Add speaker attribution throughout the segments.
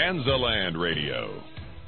Speaker 1: Kansaland Radio.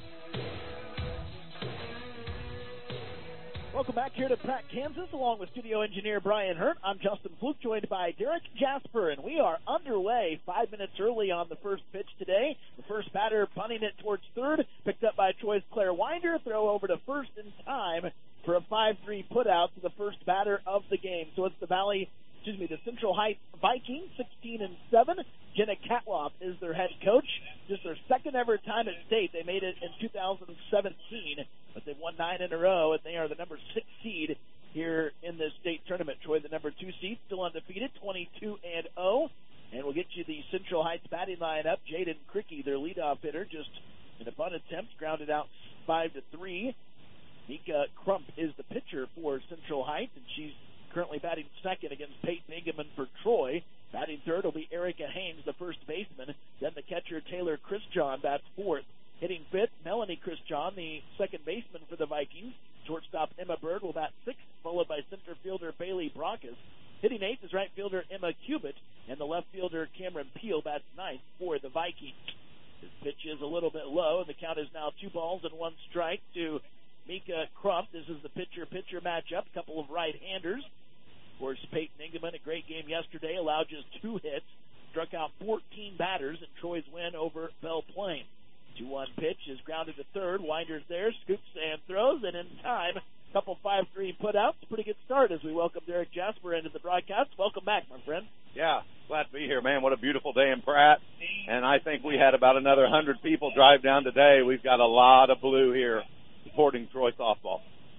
Speaker 2: Welcome back here to Pratt, Kansas, along with studio engineer Brian Hurt. I'm Justin Fluke, joined by Derek Jasper, and we are underway 5 minutes early on the first pitch today. The first batter punting it towards third, picked up by Troy's Claire Winder. Throw over to first in time for a 5-3 putout to the first batter of the game. So it's the Central Heights Vikings, 16-7. Jenna Catloff is their head coach. Just their second ever time at state. They made it in 2017, but they've won 9 in a row, and they are the number 6 seed here in this state tournament. Troy, the number 2 seed, still undefeated, 22-0. And we'll get you the Central Heights batting lineup. Jaden Cricky, their leadoff hitter, just in a bunt attempt, grounded out 5-3. Mika Crump is the pitcher for Central Heights, and she's currently batting second against Peyton Ingeman for Troy. Batting third will be Erica Haynes, the first baseman. Then the catcher, Taylor Christian, bats fourth. Hitting fifth, Melanie Christian, the second baseman for the Vikings. Shortstop Emma Bird will bat sixth, followed by center fielder Bailey Brockes. Hitting eighth is right fielder Emma Cubitt, and the left fielder Cameron Peel bats ninth for the Vikings. This pitch is a little bit low, and the count is now 2-1 strike to Mika Crump. This is the pitcher-pitcher matchup, a couple of right-handers. Of course, Peyton Ingeman, a great game yesterday, allowed just 2 hits, struck out 14 batters in Troy's win over Belle Plaine. 2-1 pitch is grounded to third. Winder's there, scoops and throws, and in time, a couple 5-3 putouts. Pretty good start as we welcome Derek Jasper into the broadcast. Welcome back, my friend.
Speaker 3: Yeah, glad to be here, man. What a beautiful day in Pratt. And I think we had about another 100 people drive down today. We've got a lot of blue here supporting Troy softball.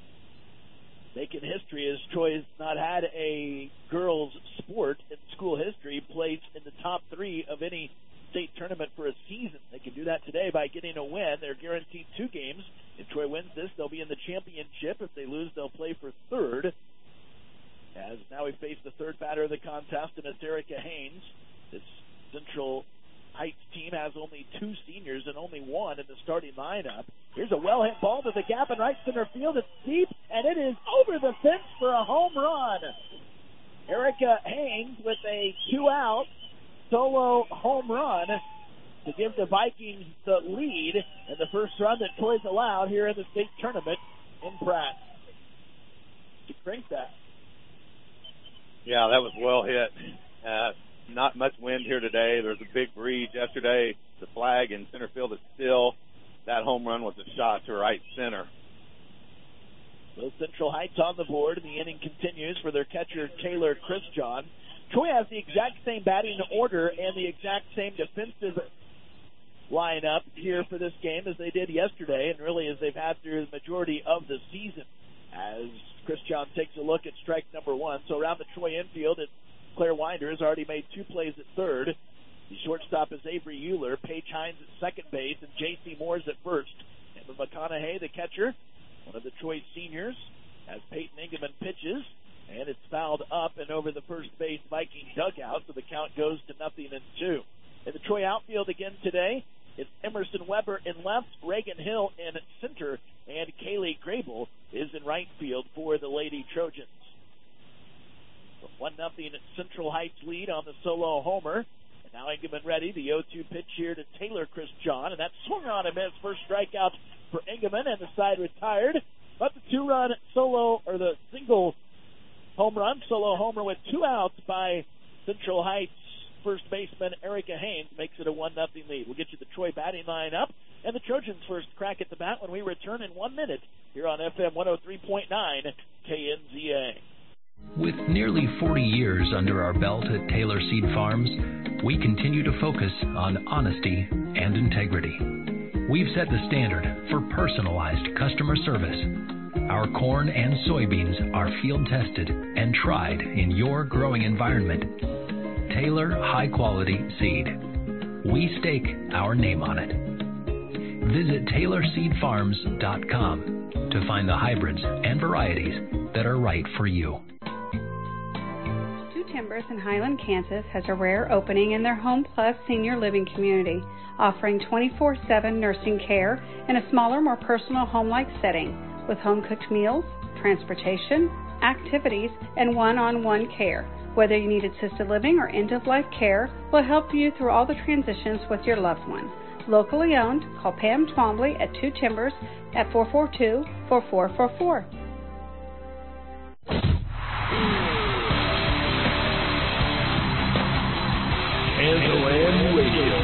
Speaker 2: Making history as Troy's not had a girls' sport in school history placed in the top 3 of any state tournament for a season. They can do that today by getting a win. They're guaranteed 2 games. If Troy wins this, they'll be in the championship. If they lose, they'll play for third. As now we face the third batter of the contest, and it's Erica Haynes. This Central Heights team has only 2 seniors and only 1 in the starting lineup. Here's a well-hit ball to the gap in right center field. It's deep, and it is over the fence for a home run. Erica Haynes with a 2-out solo home run to give the Vikings the lead and the first run that Troy's allowed here in the state tournament in Pratt. To crank that.
Speaker 3: Yeah, that was well hit. Not much wind here today. There's a big breeze yesterday. The flag in center field is still. That home run was a shot to right center.
Speaker 2: So Central Heights on the board, and the inning continues for their catcher, Taylor Christian. Troy has the exact same batting order and the exact same defensive lineup here for this game as they did yesterday, and really as they've had through the majority of the season. As Christian takes a look at strike number 1. So around the Troy infield, it's Claire Winder has already made 2 plays at third. The shortstop is Avery Euler, Paige Hines at second base, and J.C. Moore's at first. Emma McConaughey, the catcher, one of the Troy seniors, as Peyton Ingeman pitches, and it's fouled up and over the first base Viking dugout, so the count goes to 0-2. In the Troy outfield again today, it's Emerson Weber in left, Reagan Hill in center, and Kaylee Grable is in right field for the Lady Trojans. 1-0 Central Heights lead on the solo homer. And now Ingeman ready. The 0-2 pitch here to Taylor Christian, and that swung on him as first strikeout for Ingeman, and the side retired. But the 2-run solo, or the single home run, solo homer with 2 outs by Central Heights first baseman Erica Haynes makes it a 1-0 lead. We'll get you the Troy batting line up and the Trojans' first crack at the bat when we return in 1 minute here on FM 103.9 KNZA.
Speaker 4: With nearly 40 years under our belt at Taylor Seed Farms, we continue to focus on honesty and integrity. We've set the standard for personalized customer service. Our corn and soybeans are field tested and tried in your growing environment. Taylor High Quality Seed. We stake our name on it. Visit TaylorSeedFarms.com to find the hybrids and varieties that are right for you.
Speaker 5: Two Timbers in Highland, Kansas has a rare opening in their Home Plus senior living community, offering 24/7 nursing care in a smaller, more personal home-like setting with home-cooked meals, transportation, activities, and one-on-one care. Whether you need assisted living or end-of-life care, we'll help you through all the transitions with your loved one. Locally owned. Call Pam Twombly at 2 Timbers at 442-4444.
Speaker 1: KansasLand Radio.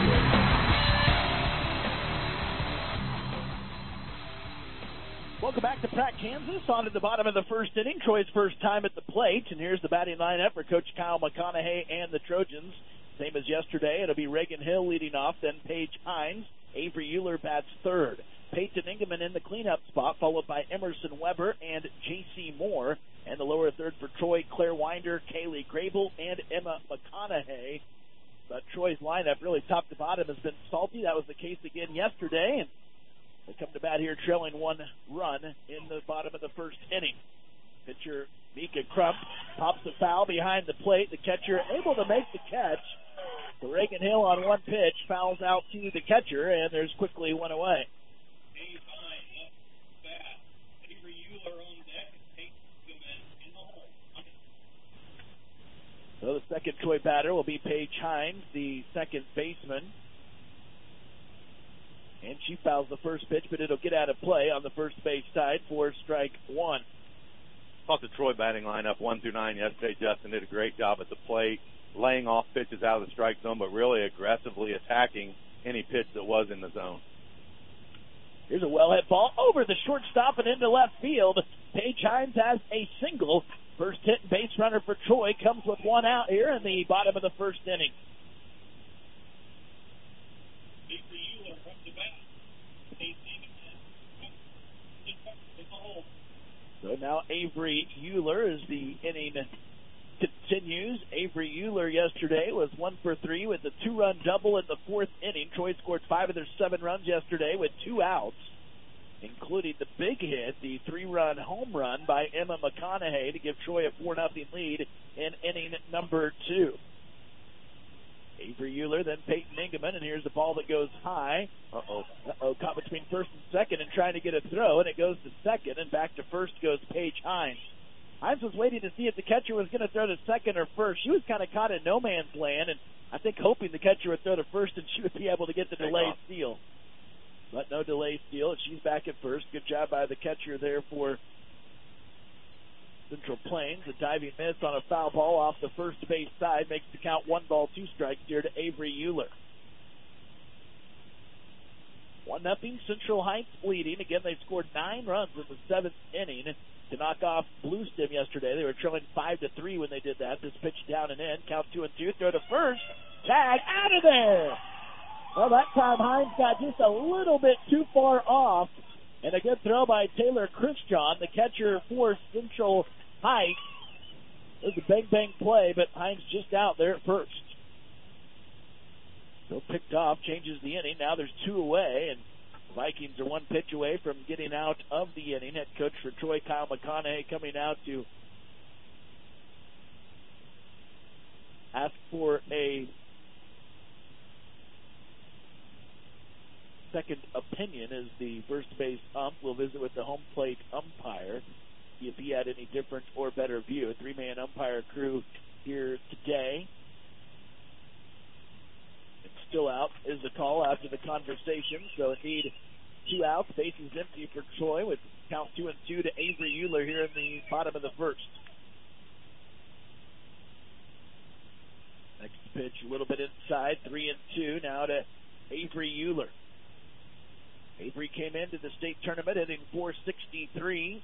Speaker 2: Welcome back to Pratt, Kansas. On to the bottom of the first inning. Troy's first time at the plate. And here's the batting lineup for Coach Kyle McConaughey and the Trojans. Same as yesterday. It'll be Reagan Hill leading off, then Paige Hines. Avery Euler bats third. Peyton Ingeman in the cleanup spot, followed by Emerson Weber and J.C. Moore. And the lower third for Troy, Claire Winder, Kaylee Grable, and Emma McConaughey. But Troy's lineup, really top to bottom, has been salty. That was the case again yesterday. And they come to bat here trailing 1 run in the bottom of the first inning. Pitcher Mika Crump pops a foul behind the plate. The catcher able to make the catch. So Reagan Hill on one pitch fouls out to the catcher, and there's quickly one away. So the second Troy batter will be Paige Hines, the second baseman. And she fouls the first pitch, but it'll get out of play on the first base side for strike one.
Speaker 3: Thought the Troy batting lineup 1 through 9 yesterday. Justin did a great job at the plate, laying off pitches out of the strike zone, but really aggressively attacking any pitch that was in the zone.
Speaker 2: Here's a well-hit ball over the shortstop and into left field. Paige Hines has a single. First hit and base runner for Troy comes with one out here in the bottom of the first inning. So now Avery Euler as the inning continues. Avery Euler yesterday was 1 for 3 with a 2-run double in the fourth inning. Troy scored 5 of their 7 runs yesterday with 2 outs, including the big hit, the 3-run home run by Emma McConaughey to give Troy a 4-0 lead in inning number 2. Avery Euler, then Peyton Ingeman, and here's the ball that goes high. Caught between first and second and trying to get a throw, and it goes to second, and back to first goes Paige Hines. Hines was waiting to see if the catcher was going to throw to second or first. She was kind of caught in no man's land, and I think hoping the catcher would throw to first and she would be able to get the delay steal. But no delay steal, and she's back at first. Good job by the catcher there for Central Plains. A diving miss on a foul ball off the first base side makes the count 1 ball, 2 strikes here to Avery Euler. 1-0 Central Heights leading. Again, they scored 9 runs in the 7th inning to knock off Bluestem yesterday. They were trailing 5-3 when they did that. This pitch down and in. Count 2-2. Throw to first. Tag out of there. Well, that time Hines got just a little bit too far off. And a good throw by Taylor Christian, the catcher for Central Heights. It was a bang-bang play, but Hines just out there at first. So picked off, changes the inning. Now there's 2 away, and the Vikings are 1 pitch away from getting out of the inning. Head coach for Troy, Kyle McConaughey, coming out to ask for a second opinion as the first base ump will visit with the home plate umpire, see if he had any different or better view. A 3-man umpire crew here today. It's still out is the call after the conversation, so indeed 2 outs. Bases empty for Troy with count 2-2 to Avery Euler here in the bottom of the first. Next pitch a little bit inside, 3-2 now to Avery Euler. Avery came into the state tournament hitting .463.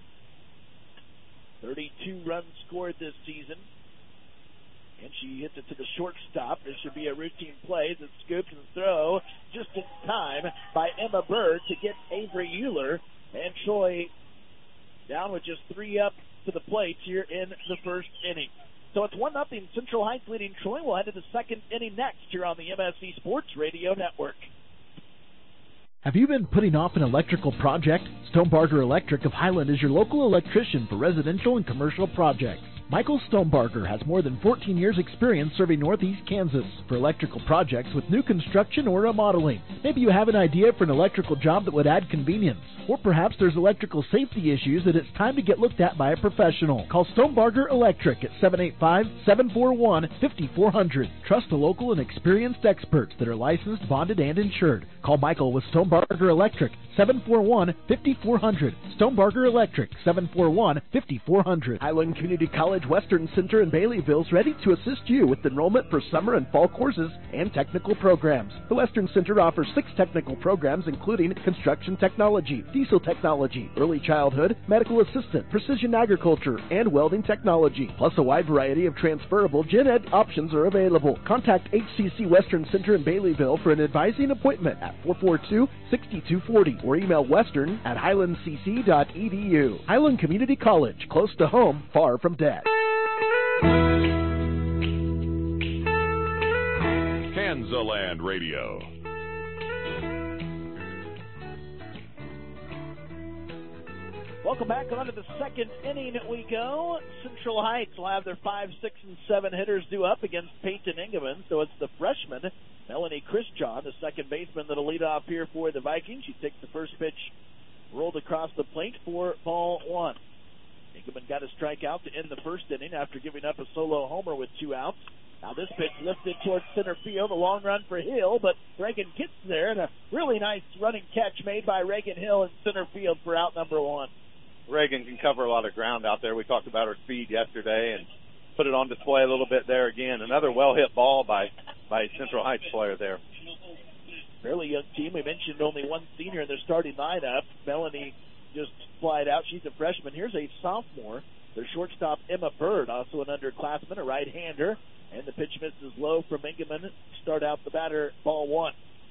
Speaker 2: 32 runs scored this season. And she hits it to the shortstop. This should be a routine play. The scoop and throw just in time by Emma Bird to get Avery Euler. And Troy down with just 3 up to the plate here in the first inning. So it's 1-0 Central Heights leading Troy. We'll head to the second inning next here on the MSC Sports Radio Network.
Speaker 6: Have you been putting off an electrical project? Stonebarger Electric of Highland is your local electrician for residential and commercial projects. Michael Stonebarger has more than 14 years' experience serving Northeast Kansas for electrical projects with new construction or remodeling. Maybe you have an idea for an electrical job that would add convenience. Or perhaps there's electrical safety issues that it's time to get looked at by a professional. Call Stonebarger Electric at 785-741-5400. Trust the local and experienced experts that are licensed, bonded, and insured. Call Michael with Stonebarger Electric, 741-5400. Stonebarger Electric, 741-5400.
Speaker 1: Highland Community College Western Center in Baileyville is ready to assist you with enrollment for summer and fall courses and technical programs. The Western Center offers 6 technical programs including construction technology, diesel technology, early childhood, medical assistant, precision agriculture, and welding technology. Plus a wide variety of transferable gen ed options are available. Contact HCC Western Center in Baileyville for an advising appointment at 442-6240 or email western@highlandcc.edu. Highland Community College, close to home, far from debt.
Speaker 7: Kansaland Radio.
Speaker 2: Welcome back. On to the second inning we go. Central Heights will have their 5, 6, and 7 hitters due up against Peyton Engelman. So it's the freshman, Melanie Christian, the second baseman, that'll lead off here for the Vikings. She takes the first pitch, rolled across the plate for ball 1. Engelman got a strikeout to end the first inning after giving up a solo homer with 2 outs. Now this pitch lifted towards center field, a long run for Hill, but Reagan gets there, and a really nice running catch made by Reagan Hill in center field for out number 1.
Speaker 3: Reagan can cover a lot of ground out there. We talked about her speed yesterday and put it on display a little bit there again. Another well-hit ball by Central Heights player there.
Speaker 2: Fairly young team. We mentioned only one senior in their starting lineup. Melanie just flied out. She's a freshman. Here's a sophomore. Their shortstop, Emma Bird, also an underclassman, a right-hander. And the pitch misses low from Engelman. Start out the batter, ball 1.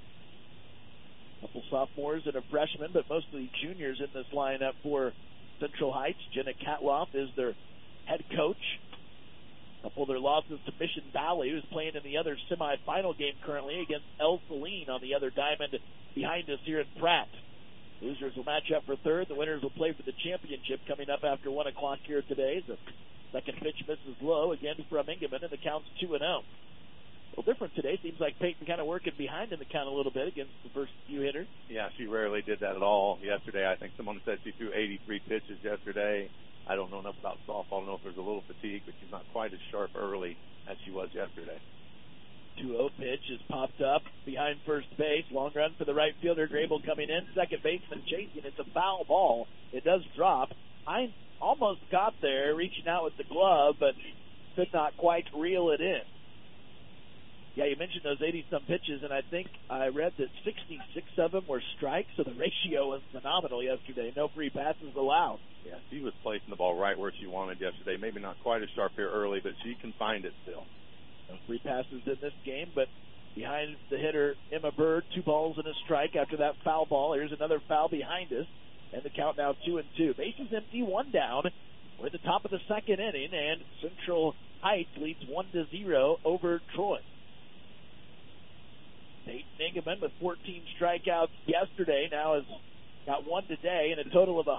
Speaker 2: Couple sophomores and a freshman, but mostly juniors in this lineup for Central Heights. Jenna Katloff is their head coach. A couple of their losses to Mission Valley, who's playing in the other semifinal game currently against El Saline on the other diamond behind us here in Pratt. Losers will match up for third. The winners will play for the championship coming up after 1 o'clock here today. The second pitch misses low again from Engelman, and the count's 2-0. A little different today. Seems like Peyton kind of working behind in the count a little bit against the first few hitters.
Speaker 3: Yeah, she rarely did that at all yesterday. I think someone said she threw 83 pitches yesterday. I don't know enough about softball. I don't know if there's a little fatigue, but she's not quite as sharp early as she was yesterday.
Speaker 2: 2-0 pitch is popped up behind first base. Long run for the right fielder. Grable coming in. Second baseman chasing. It's a foul ball. It does drop. Hines almost got there, reaching out with the glove, but could not quite reel it in. Yeah, you mentioned those 80-some pitches, and I think I read that 66 of them were strikes, so the ratio was phenomenal yesterday. No free passes allowed.
Speaker 3: Yeah, she was placing the ball right where she wanted yesterday. Maybe not quite as sharp here early, but she can find it still.
Speaker 2: No free passes in this game, but behind the hitter, Emma Bird, 2 balls and a strike after that foul ball. Here's another foul behind us, and the count now 2-2. Bases empty, 1 down. We're at the top of the second inning, and Central Heights leads 1-0 over Troy. Peyton Engelman with 14 strikeouts yesterday now has got 1 today, and a total of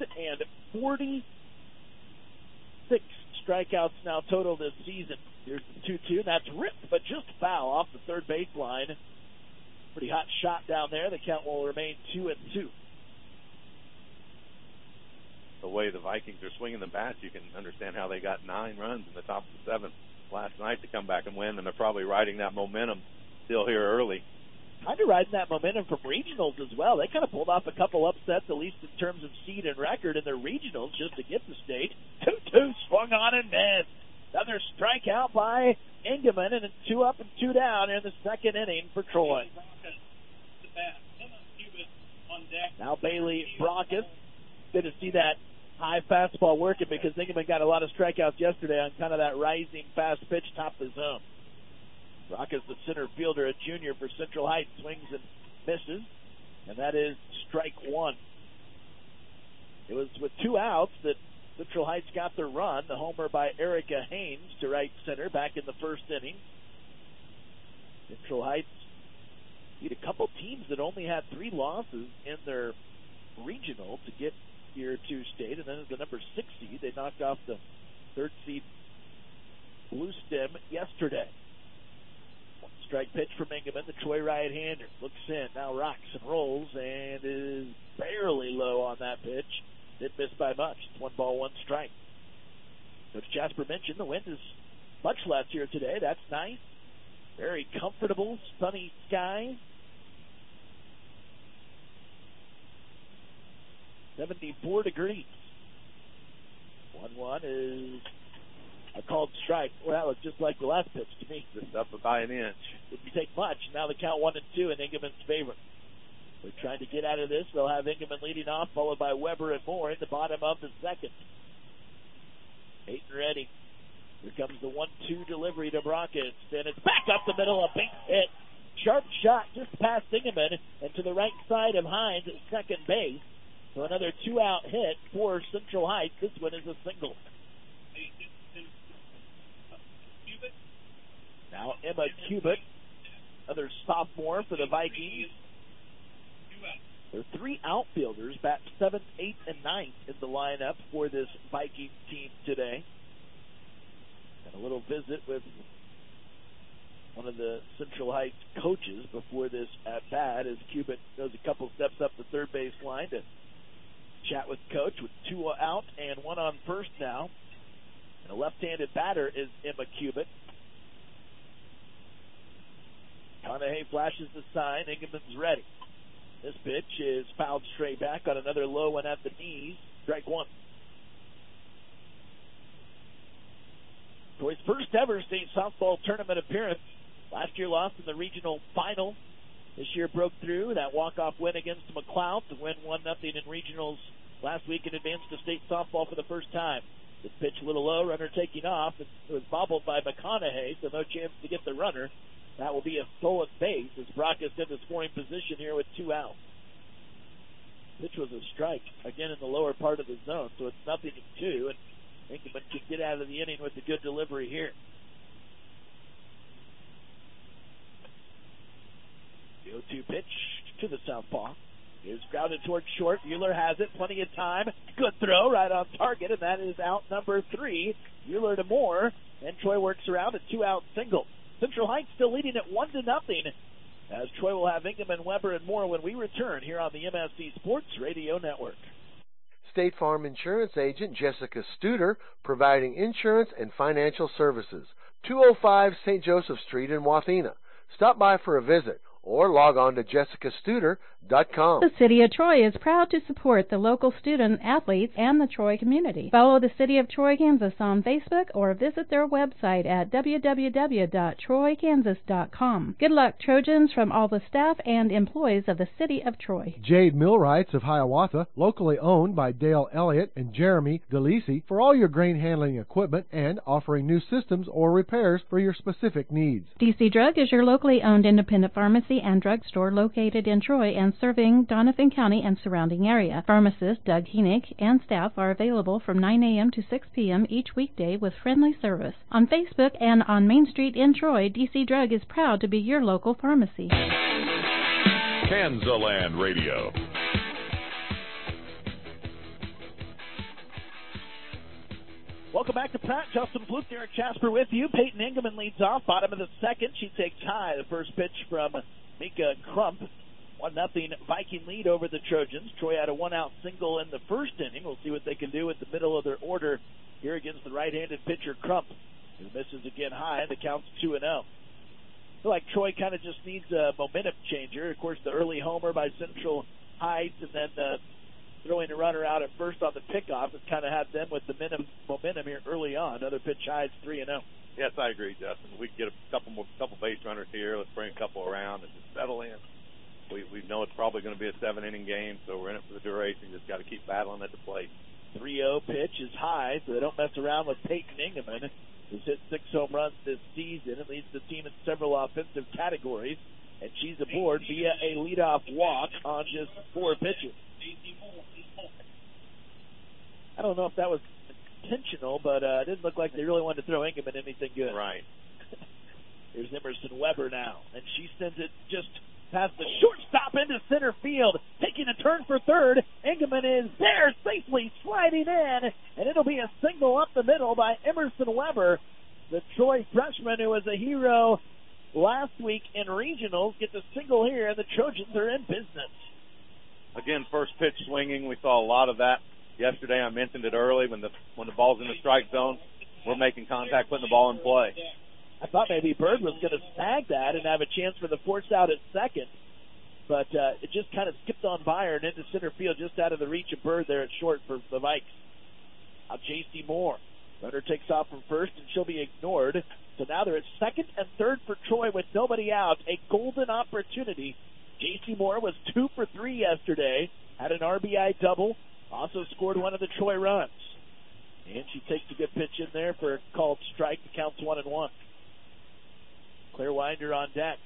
Speaker 2: 146 strikeouts now total this season. Here's the 2-2. That's ripped, but just foul off the third baseline. Pretty hot shot down there. The count will remain 2-2.
Speaker 3: The way the Vikings are swinging the bats, you can understand how they got 9 runs in the top of the 7th last night to come back and win, and they're probably riding that momentum still here early.
Speaker 2: Kind of riding that momentum from regionals as well. They kind of pulled off a couple upsets, at least in terms of seed and record in their regionals, just to get the state. 2-2 swung on and missed. Another strikeout by Engelman, and it's 2 up and 2 down in the second inning for Troy. Now Bailey Brockes. Good to see that high fastball working because Engelman got a lot of strikeouts yesterday on kind of that rising fast pitch top of the zone. Brockes, the center fielder, a junior for Central Heights, swings and misses, and that is strike 1. It was with 2 outs that Central Heights got their run. The homer by Erica Haynes to right center back in the first inning. Central Heights beat a couple teams that only had 3 losses in their regional to get here to state, and then as the number 6 seed, they knocked off the third seed Blue Stem yesterday. One strike pitch from Engelman, the Troy right-hander. Looks in, now rocks and rolls, and is barely low on that pitch. Didn't miss by much. It's 1 ball, 1 strike. Coach Jasper mentioned the wind is much less here today. That's nice. Very comfortable, sunny skies. 74 degrees. 1-1 is a called strike. Well, that looks just like the last pitch to me.
Speaker 3: Just up by an inch.
Speaker 2: Didn't take much. Now the count 1-2 in Engelman's favor. They're trying to get out of this. They'll have Engelman leading off, followed by Weber and Moore in the bottom of the second. Peyton ready. Here comes the 1-2 delivery to Brockett. And it's back up the middle, a big hit. Sharp shot just past Engelman and to the right side of Hines at second base. So another 2-out hit for Central Heights. This one is a single. Now Emma Cubitt, another sophomore for the Vikings. There are 3 outfielders, bat 7th, 8th, and 9th in the lineup for this Vikings team today. And a little visit with one of the Central Heights coaches before this at-bat as Cubitt goes a couple steps up the third base line to chat with coach with 2 out and 1 on first now. And a left-handed batter is Emma Cubitt. Conahay flashes the sign. Engelman's ready. This pitch is fouled straight back on another low one at the knees. Strike 1. Troy's first ever state softball tournament appearance. Last year lost in the regional final. This year broke through that walk-off win against McLeod to win 1-0 in regionals last week and advanced to state softball for the first time. This pitch a little low, runner taking off. It was bobbled by McConaughey, so no chance to get the runner. That will be a stolen base as Brock is in the scoring position here with 2 outs. Pitch was a strike, again in the lower part of the zone, so it's 0-2, and Engelman can get out of the inning with a good delivery here. The 0-2 pitch to the southpaw is grounded towards short. Mueller has it, plenty of time. Good throw, right on target, and that is out number 3. Mueller to Moore, and Troy works around a 2-out single. Central Heights still leading at 1-0 as Troy will have Engelman, Weber, and Moore when we return here on the MSC Sports Radio Network.
Speaker 8: State Farm Insurance Agent Jessica Studer, providing insurance and financial services. 205 St. Joseph Street in Wathena. Stop by for a visit or log on to jessicastuder.com.
Speaker 9: The City of Troy is proud to support the local student athletes and the Troy community. Follow the City of Troy, Kansas on Facebook or visit their website at www.troykansas.com. Good luck, Trojans, from all the staff and employees of the City of Troy.
Speaker 10: Jade Millwrights of Hiawatha, locally owned by Dale Elliott and Jeremy DeLisi, for all your grain handling equipment and offering new systems or repairs for your specific needs.
Speaker 9: DC Drug is your locally owned independent pharmacy and drugstore located in Troy and serving Donovan County and surrounding area. Pharmacist Doug Heenick and staff are available from 9 a.m. to 6 p.m. each weekday with friendly service. On Facebook and on Main Street in Troy, DC Drug is proud to be your local pharmacy.
Speaker 7: Kansaland Radio.
Speaker 2: Welcome back to Pratt. Justin Fluke, Derek Jasper with you. Peyton Engelman leads off, bottom of the second. She takes high. The first pitch from Mika Crump. 1-0 Viking lead over the Trojans. Troy had a 1-out single in the first inning. We'll see what they can do with the middle of their order here against the right-handed pitcher Crump, who misses again high. The count's 2-0. I feel like Troy kind of just needs a momentum changer. Of course, the early homer by Central Heights and then throwing a runner out at first on the pickoff has kind of had them with the momentum here early on. Another pitch high, it's 3-0.
Speaker 3: Yes, I agree, Justin. We can get a couple base runners here. Let's bring a couple around and just settle in. We know it's probably going to be a 7-inning game, so we're in it for the duration. Just got to keep battling at the plate.
Speaker 2: 3-0 pitch is high, so they don't mess around with Peyton Engelman, who's hit 6 home runs this season and leads the team in several offensive categories. And she's aboard via a leadoff walk on just 4 pitches. I don't know if that was intentional, but it didn't look like they really wanted to throw Engelman anything good.
Speaker 3: Right.
Speaker 2: Here's Emerson Weber now, and she sends it just past the shortstop into center field, taking a turn for third. Engelman is there, safely sliding in, and it'll be a single up the middle by Emerson Emerson Weber, the Troy freshman who was a hero last week in regionals, gets a single here, and the Trojans are in business.
Speaker 3: Again, first pitch swinging. We saw a lot of that yesterday. I mentioned it early when the ball's in the strike zone. We're making contact, putting the ball in play.
Speaker 2: I thought maybe Bird was going to snag that and have a chance for the force out at second, but it just kind of skipped on by her and into center field, just out of the reach of Bird there at short for the Vikes. Now J.C. Moore. Runner takes off from first, and she'll be ignored. So now they're at second and third for Troy with nobody out. A golden opportunity. J.C. Moore was 2 for 3 yesterday, had an RBI double, also scored one of the Troy runs. And she takes a good pitch in there for a called strike. The count's 1-1. Claire Winder on deck.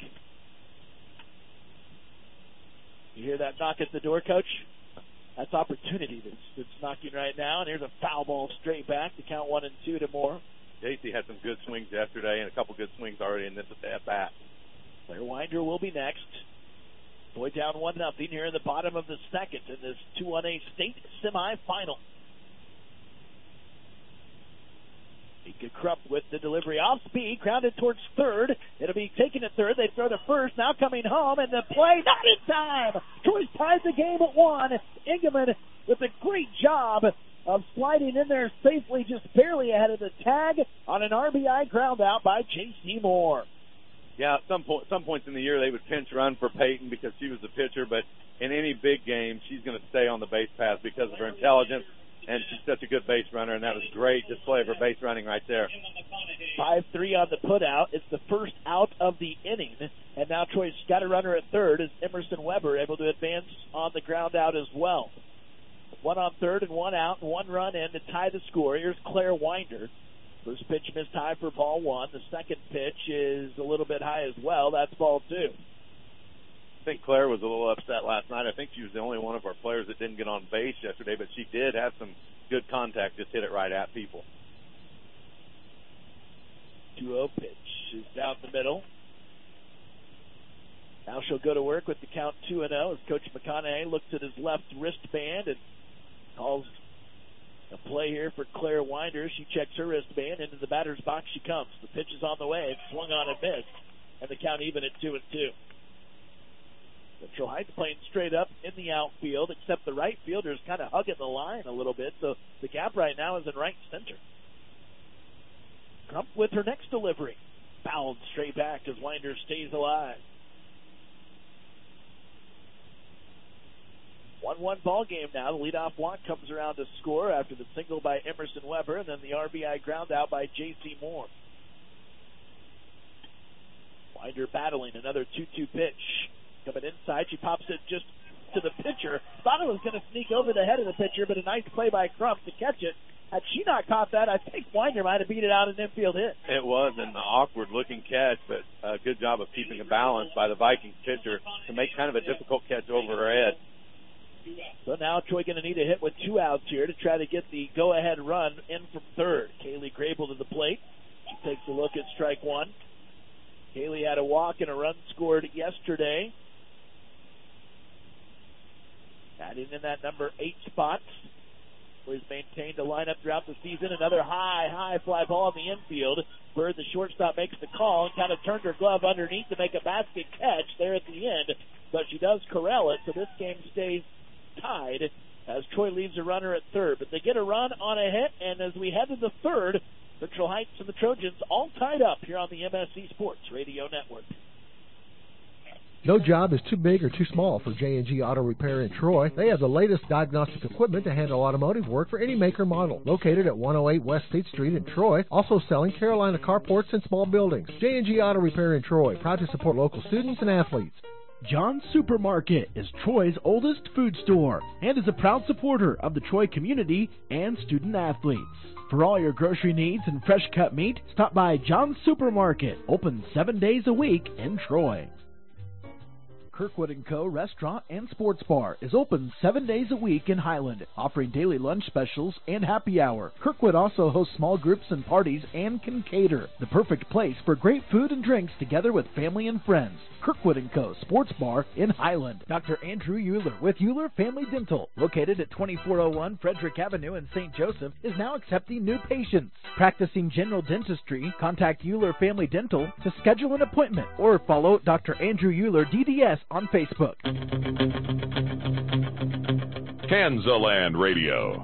Speaker 2: You hear that knock at the door, Coach? That's opportunity that's knocking right now. And here's a foul ball straight back. The count 1-2 to Moore.
Speaker 3: J.C. had some good swings yesterday and a couple good swings already in this at bat.
Speaker 2: Claire Winder will be next. Boy down 1-0 here in the bottom of the second in this 2-1A state semifinal. Mika Krupp with the delivery off speed, grounded towards third. It'll be taken at third. They throw to first. Now coming home, and the play not in time. Troy ties the game at 1. Ingeman with a great job of sliding in there safely, just barely ahead of the tag on an RBI ground out by J.C. Moore.
Speaker 3: Yeah, at some points in the year they would pinch run for Peyton because she was the pitcher, but in any big game she's going to stay on the base path because of her intelligence. And she's such a good base runner, and that was great display of her base running right there.
Speaker 2: 5-3 on the putout. It's the first out of the inning, and now Troy's got a runner at third. Is Emerson Weber able to advance on the ground out as well? 1 on third and 1 out, and 1 run in to tie the score. Here's Claire Winder. First pitch missed high for ball 1. The second pitch is a little bit high as well. That's ball 2.
Speaker 3: I think Claire was a little upset last night. I think she was the only one of our players that didn't get on base yesterday, but she did have some good contact, just hit it right at people.
Speaker 2: 2-0 pitch is down the middle. Now she'll go to work with the count 2-0 as Coach McConaughey looks at his left wristband and calls a play here for Claire Winder. She checks her wristband. Into the batter's box she comes. The pitch is on the way. It's swung on and missed, and the count even at 2-2. Central Heights playing straight up in the outfield, except the right fielder is kind of hugging the line a little bit, so the gap right now is in right center. Crump with her next delivery. Fouled straight back as Winder stays alive. 1-1 ball game now. The leadoff walk comes around to score after the single by Emerson Weber, and then the RBI ground out by J.C. Moore. Winder battling another 2-2 pitch. Coming inside, she pops it just to the pitcher. Thought it was going to sneak over the head of the pitcher, but a nice play by Crump to catch it. Had she not caught that, I think Winder might have beat it out an infield hit.
Speaker 3: It was an awkward-looking catch, but a good job of keeping a balance by the Vikings pitcher to make kind of a difficult catch over her head.
Speaker 2: So now Troy going to need a hit with 2 outs here to try to get the go-ahead run in from third. Kaylee Grable to the plate. She takes a look at strike 1. Kaylee had a walk and a run scored yesterday. Adding in that number 8 spot. He's maintained a lineup throughout the season. Another high fly ball in the infield. Bird, the shortstop, makes the call and kind of turned her glove underneath to make a basket catch there at the end. But she does corral it, so this game stays tied as Troy leaves a runner at third. But they get a run on a hit, and as we head to the third, Central Heights and the Trojans all tied up here on the MSC Sports Radio Network.
Speaker 10: No job is too big or too small for J&G Auto Repair in Troy. They have the latest diagnostic equipment to handle automotive work for any make or model. Located at 108 West State Street in Troy, also selling Carolina carports and small buildings. J&G Auto Repair in Troy, proud to support local students and athletes.
Speaker 6: John's Supermarket is Troy's oldest food store and is a proud supporter of the Troy community and student athletes. For all your grocery needs and fresh cut meat, stop by John's Supermarket, open 7 days a week in Troy. Kirkwood & Co. Restaurant and Sports Bar is open 7 days a week in Highland, offering daily lunch specials and happy hour. Kirkwood also hosts small groups and parties and can cater. The perfect place for great food and drinks together with family and friends. Kirkwood & Co. Sports Bar in Highland. Dr. Andrew Euler with Euler Family Dental, located at 2401 Frederick Avenue in St. Joseph, is now accepting new patients. Practicing general dentistry, contact Euler Family Dental to schedule an appointment or follow Dr. Andrew Euler DDS on Facebook.
Speaker 7: Kansaland Radio.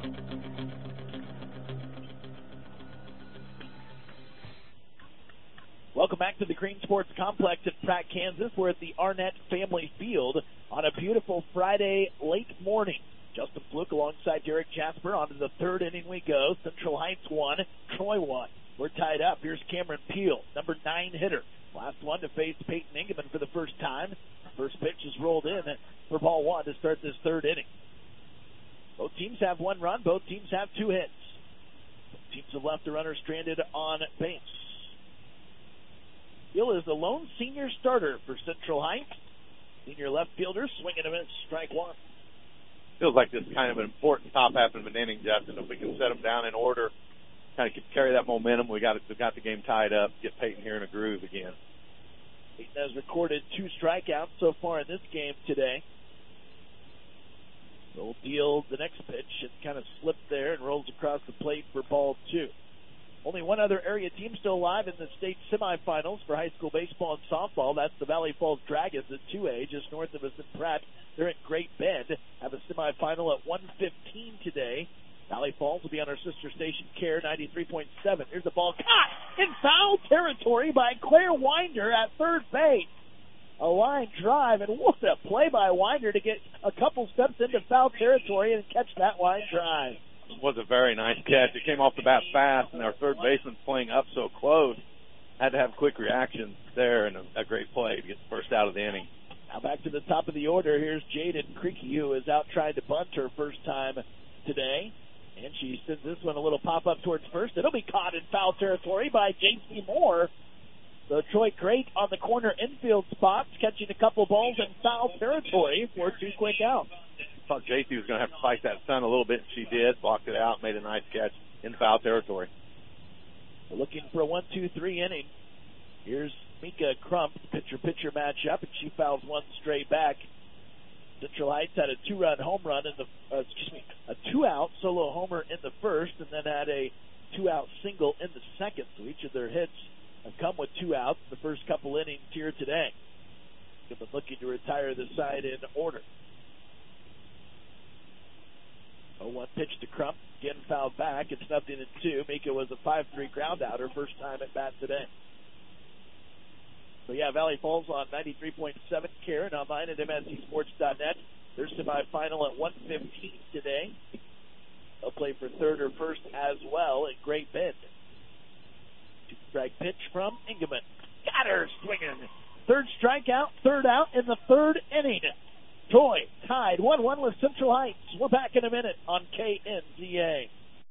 Speaker 2: Welcome back to the Green Sports Complex in Pratt, Kansas. We're at the Arnett Family Field on a beautiful Friday late morning. Justin Fluke alongside Derek Jasper. On to the third inning we go. Central Heights 1, Troy 1. We're tied up. Here's Cameron Peel, number 9 hitter. Last one to face Peyton Ingeman for the first time. First pitch is rolled in for ball 1 to start this third inning. Both teams have 1 run. Both teams have 2 hits. Both teams have left the runner stranded on base. Hill is the lone senior starter for Central Heights. Senior left fielder swinging a miss, strike 1.
Speaker 3: Feels like this is kind of an important top half of an inning, Justin. If we can set them down in order, kind of carry that momentum, we got the game tied up, get Peyton here in a groove again.
Speaker 2: Peyton has recorded 2 strikeouts so far in this game today. He'll deal the next pitch and kind of slipped there and rolls across the plate for ball 2. Only one other area team still alive in the state semifinals for high school baseball and softball. That's the Valley Falls Dragons at 2A, just north of us in Pratt. They're at Great Bend. Have a semifinal at 1:15 today. Valley Falls will be on our sister station, CARE 93.7. Here's the ball caught in foul territory by Claire Winder at third base. A line drive, and what a play by Winder to get a couple steps into foul territory and catch that line drive.
Speaker 3: It was a very nice catch. It came off the bat fast, and our third baseman playing up so close had to have quick reactions there, and a great play to get the first out of the inning.
Speaker 2: Now back to the top of the order. Here's Jaden Creaky, who is out trying to bunt her first time today. And she sends this one a little pop-up towards first. It'll be caught in foul territory by J.C. Moore. So Troy Crate on the corner infield spots, catching a couple balls in foul territory for 2 quick outs.
Speaker 3: I thought J.C. was going to have to fight that sun a little bit. She did. Blocked it out, made a nice catch in foul territory.
Speaker 2: We're looking for a 1-2-3 inning. Here's Mika Crump, pitcher-pitcher matchup, and she fouls one straight back. Central Heights had a 2-run home run in the, a 2-out solo homer in the first, and then had a 2-out single in the second. So each of their hits have come with 2 outs the first couple innings here today. They've been looking to retire the side in order. 0-1 pitch to Crump, again fouled back. It's 0-2. Mika was a 5-3 ground out, her first time at bat today. So yeah, Valley Falls on 93.7 CARE and online at mscsports.net. Their semifinal at 1:15 today. They'll play for third or first as well at Great Bend. 2-strike pitch from Ingeman. Got her swinging. Third strikeout, third out in the third inning. Troy tied 1-1 with Central Heights. We're back in a minute on KNZA.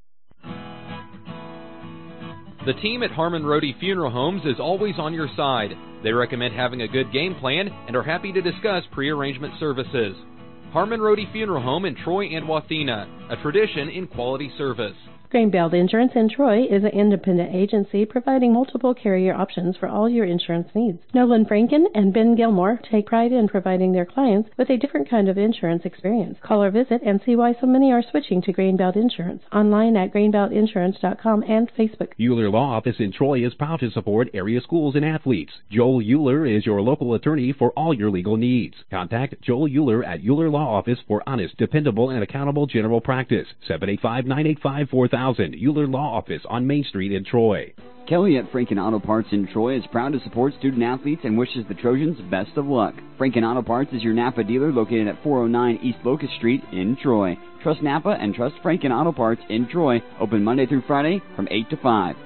Speaker 11: The team at Harmon Rohde Funeral Homes is always on your side. They recommend having a good game plan and are happy to discuss pre-arrangement services. Harmon Rohde Funeral Home in Troy and Wathena, a tradition in quality service.
Speaker 9: Grainbelt Insurance in Troy is an independent agency providing multiple carrier options for all your insurance needs. Nolan Franken and Ben Gilmore take pride in providing their clients with a different kind of insurance experience. Call or visit and see why so many are switching to Grainbelt Insurance. Online at grainbeltinsurance.com and Facebook.
Speaker 12: Euler Law Office in Troy is proud to support area schools and athletes. Joel Euler is your local attorney for all your legal needs. Contact Joel Euler at Euler Law Office for honest, dependable, and accountable general practice. 785-985-4000. Euler Law Office on Main Street in Troy.
Speaker 13: Kelly at Franken Auto Parts in Troy is proud to support student athletes and wishes the Trojans best of luck. Franken Auto Parts is your Napa dealer located at 409 East Locust Street in Troy. Trust Napa and trust Franken Auto Parts in Troy. Open Monday through Friday from 8 to 5.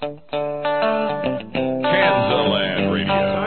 Speaker 7: Kansaland Radio.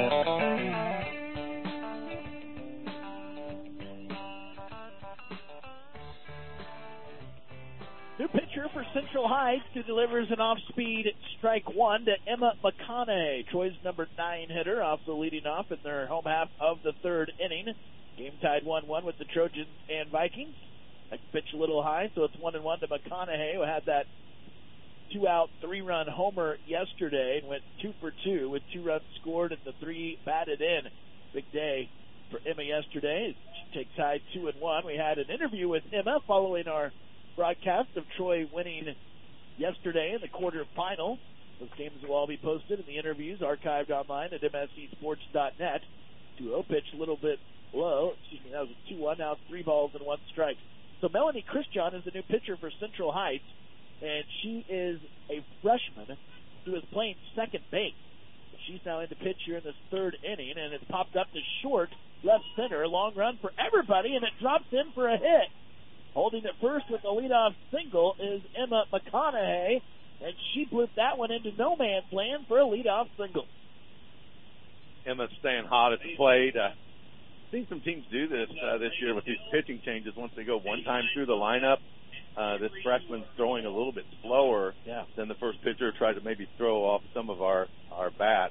Speaker 2: New pitcher for Central Heights, who delivers an off-speed strike 1 to Emma McConaughey, Troy's number 9 hitter, also leading off in their home half of the third inning. Game tied 1-1 with the Trojans and Vikings. Next pitch a little high, so it's 1-1 to McConaughey, who had that 2-out, 3-run homer yesterday and went 2 for 2 with 2 runs scored and the 3 batted in. Big day for Emma yesterday. She takes high 2-1. We had an interview with Emma following our broadcast of Troy winning yesterday in the quarterfinal. Those games will all be posted and the interviews archived online at mscsports.net. 2-0 pitch a little bit low. That was a 2-1. Now it's 3 balls and 1 strike. So Melanie Christian is the new pitcher for Central Heights, and she is a freshman who is playing second base. She's now in the pitch here in this third inning, and it's popped up to short, left center, long run for everybody, and it drops in for a hit. Holding it first with the leadoff single is Emma McConaughey, and she blew that one into no man's land for a leadoff single.
Speaker 3: Emma's staying hot at the plate. I've seen some teams do this this year with these pitching changes. Once they go one time through the lineup, this freshman's throwing a little bit slower than the first pitcher, tried to maybe throw off some of our bat.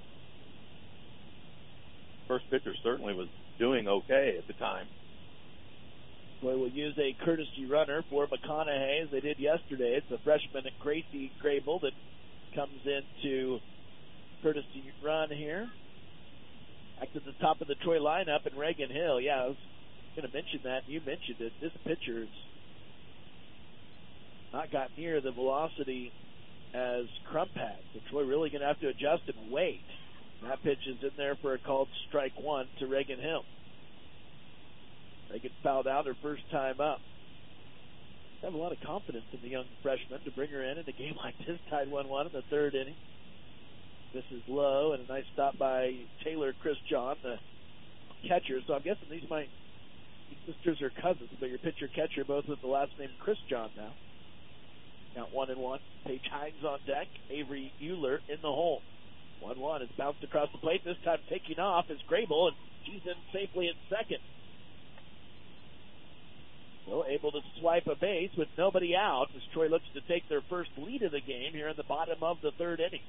Speaker 3: First pitcher certainly was doing okay at the time.
Speaker 2: Troy will use a courtesy runner for McConaughey as they did yesterday. It's the freshman Gracie Grable that comes into courtesy run here. Back to the top of the Troy lineup, and Reagan Hill. I was going to mention that. You mentioned it. This pitcher's not got near the velocity as Crump had. So Troy really going to have to adjust and wait. And that pitch is in there for a called strike one to Reagan Hill. Reagan fouled out her first time up. I have a lot of confidence in the young freshman to bring her in a game like this, tied 1-1 in the third inning. This is low, and a nice stop by Taylor Christian, the catcher. So I'm guessing these might be sisters or cousins, but your pitcher-catcher both with the last name Christian now. Count 1-1. Paige Hines on deck. Avery Euler in the hole. 1-1. It's bounced across the plate. This time taking off is Grable, and she's in safely at second. So able to swipe a base with nobody out as Troy looks to take their first lead of the game here in the bottom of the third inning.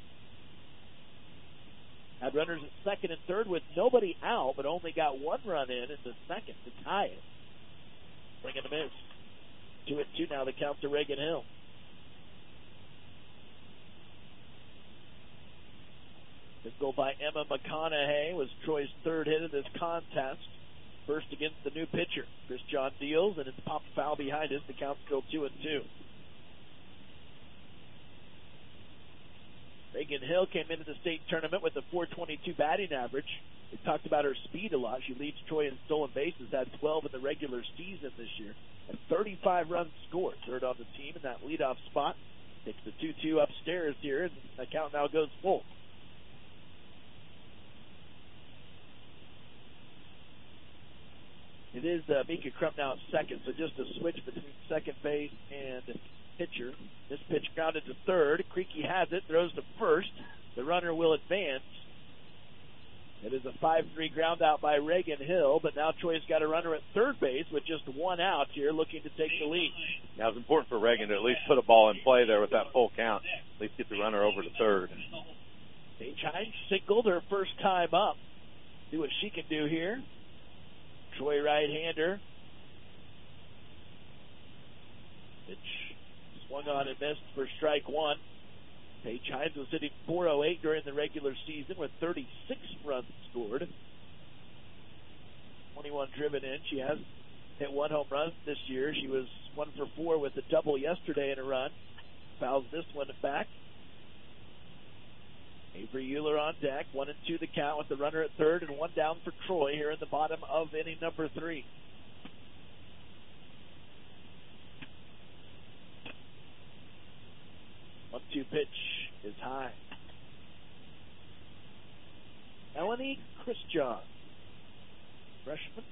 Speaker 2: Had runners at second and third with nobody out, but only got 1 run in the second to tie it. Bringing a miss. 2-2 now, the count to Reagan Hill. This goal by Emma McConaughey was Troy's third hit of this contest. First against the new pitcher. Christian deals, and it's popped foul behind it. The count's still 2-2. Reagan Hill came into the state tournament with a .422 batting average. We talked about her speed a lot. She leads Troy in stolen bases, had 12 in the regular season this year, and 35 runs scored. Third on the team in that leadoff spot. Takes the 2-2 upstairs here, and the count now goes full. It is Mika Crump now at second, so just a switch between second base and pitcher. This pitch grounded to third. Creaky has it, throws to first. The runner will advance. It is a 5-3 ground out by Reagan Hill, but now Troy's got a runner at third base with just 1 out here looking to take the lead.
Speaker 3: Now it's important for Reagan to at least put a ball in play there with that full count. At least get the runner over to third.
Speaker 2: Paige Hines singled her first time up. See what she can do here. Troy right-hander. Pitch swung on and missed for strike one. Paige Hines was hitting .408 during the regular season with 36 runs scored. 21 driven in. She has hit 1 home run this year. She was 1 for 4 with a double yesterday in a run. Fouls this one back. Avery Euler on deck. 1-2 the count with the runner at third and 1 down for Troy here in the bottom of inning number 3. One-two pitch is high. Melanie Christian, freshman.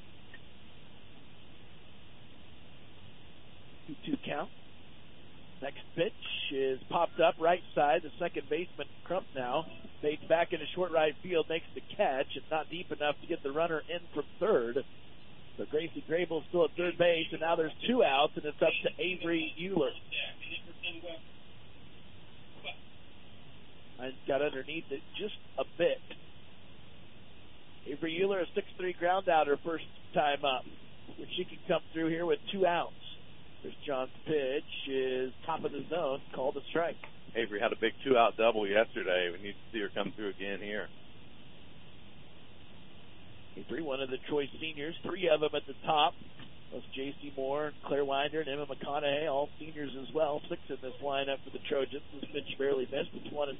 Speaker 2: 2-2 count. Next pitch is popped up right side. The second baseman, Crump now, fades back into short right field, makes the catch. It's not deep enough to get the runner in from third. So Gracie Grable still at third base, and now there's 2 outs, and it's up to Avery Euler. I got underneath it just a bit. Avery Euler, a 6-3 ground out her first time up. Which she can come through here with 2 outs. There's John's pitch, is top of the zone, called a strike.
Speaker 3: Avery had a big 2-out double yesterday. We need to see her come through again here.
Speaker 2: One of the Troy seniors, 3 of them at the top. Those J.C. Moore, Claire Winder, and Emma McConaughey, all seniors as well. 6 in this lineup for the Trojans. This pitch barely missed. It's 1-1.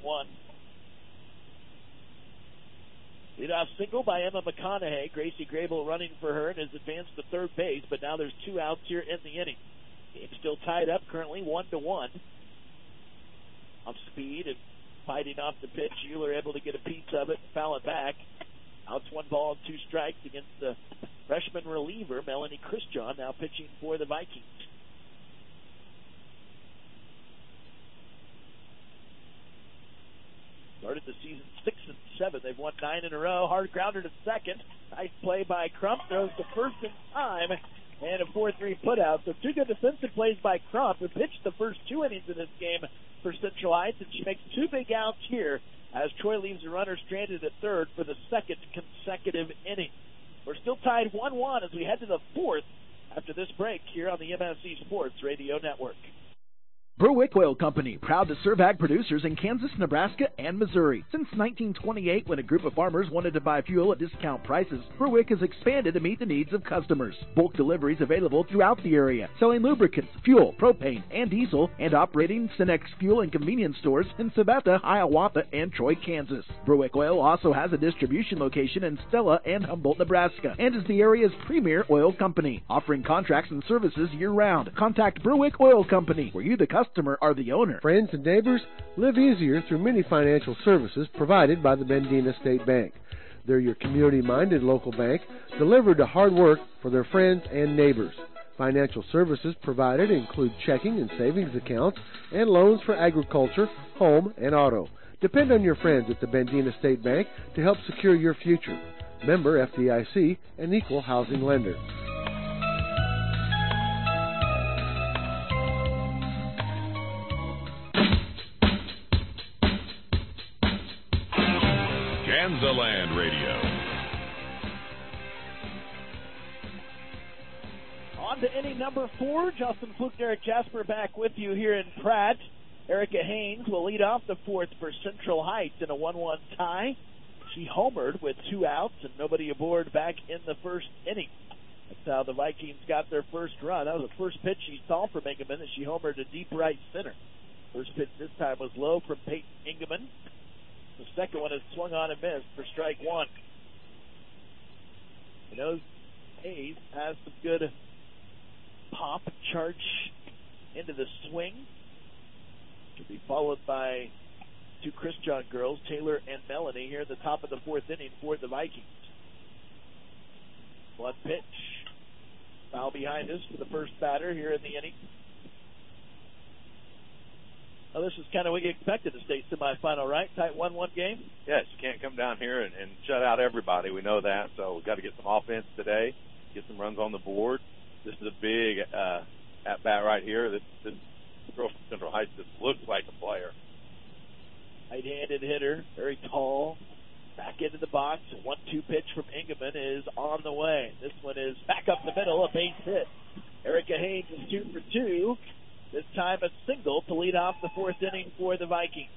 Speaker 2: Leadoff single by Emma McConaughey. Gracie Grable running for her and has advanced to third base, but now there's 2 outs here in the inning. Game still tied up currently 1-1. Off speed and fighting off the pitch. Euler able to get a piece of it and foul it back. Outs 1 ball and 2 strikes against the freshman reliever, Melanie Christian, now pitching for the Vikings. Started the season 6-7. They've won 9 in a row. Hard grounder to second. Nice play by Crump. Throws to first in time. And a 4-3 putout. So 2 good defensive plays by Crump, who pitched the first 2 innings of this game for Central Heights. And she makes 2 big outs here as Troy leaves a runner stranded at third for the 2nd consecutive inning. We're still tied 1-1 as we head to the 4th after this break here on the MSC Sports Radio Network.
Speaker 1: Berwick Oil Company, proud to serve ag producers in Kansas, Nebraska, and Missouri. Since 1928, when a group of farmers wanted to buy fuel at discount prices, Berwick has expanded to meet the needs of customers. Bulk deliveries available throughout the area, selling lubricants, fuel, propane, and diesel, and operating Cenex fuel and convenience stores in Sabetha, Hiawatha, and Troy, Kansas. Berwick Oil also has a distribution location in Stella and Humboldt, Nebraska, and is the area's premier oil company, offering contracts and services year-round. Contact Berwick Oil Company, where you, the customer, are the owner.
Speaker 8: Friends and neighbors, live easier through many financial services provided by the Bendina State Bank. They're your community-minded local bank, delivered to hard work for their friends and neighbors. Financial services provided include checking and savings accounts and loans for agriculture, home, and auto. Depend on your friends at the Bendina State Bank to help secure your future. Member FDIC, an equal housing lender.
Speaker 7: Kansaland Radio.
Speaker 2: On to inning number 4. Justin Fluke, Derek Jasper back with you here in Pratt. Erica Haynes will lead off the 4th for Central Heights in a 1-1 tie. She homered with 2 outs and nobody aboard back in the first inning. That's how the Vikings got their first run. That was the first pitch she saw from Ingeman as she homered to deep right center. First pitch this time was low from Peyton Ingeman. The second one is swung on and missed for strike 1. You know, Hayes has some good pop charge into the swing. To be followed by 2 Christian girls, Taylor and Melanie, here at the top of the 4th inning for the Vikings. One pitch. Foul behind us for the first batter here in the inning. Well, this is kind of what you expected, a state semifinal, right? Tight 1-1 game?
Speaker 3: Yes, you can't come down here and shut out everybody. We know that, so we've got to get some offense today, get some runs on the board. This is a big at-bat right here. This girl from Central Heights just looks like a player.
Speaker 2: Right-handed hitter, very tall. Back into the box. A 1-2 pitch from Ingeman is on the way. This one is back up the middle, a base hit. Erica Haynes is 2 for 2. This time a single to lead off the 4th inning for the Vikings.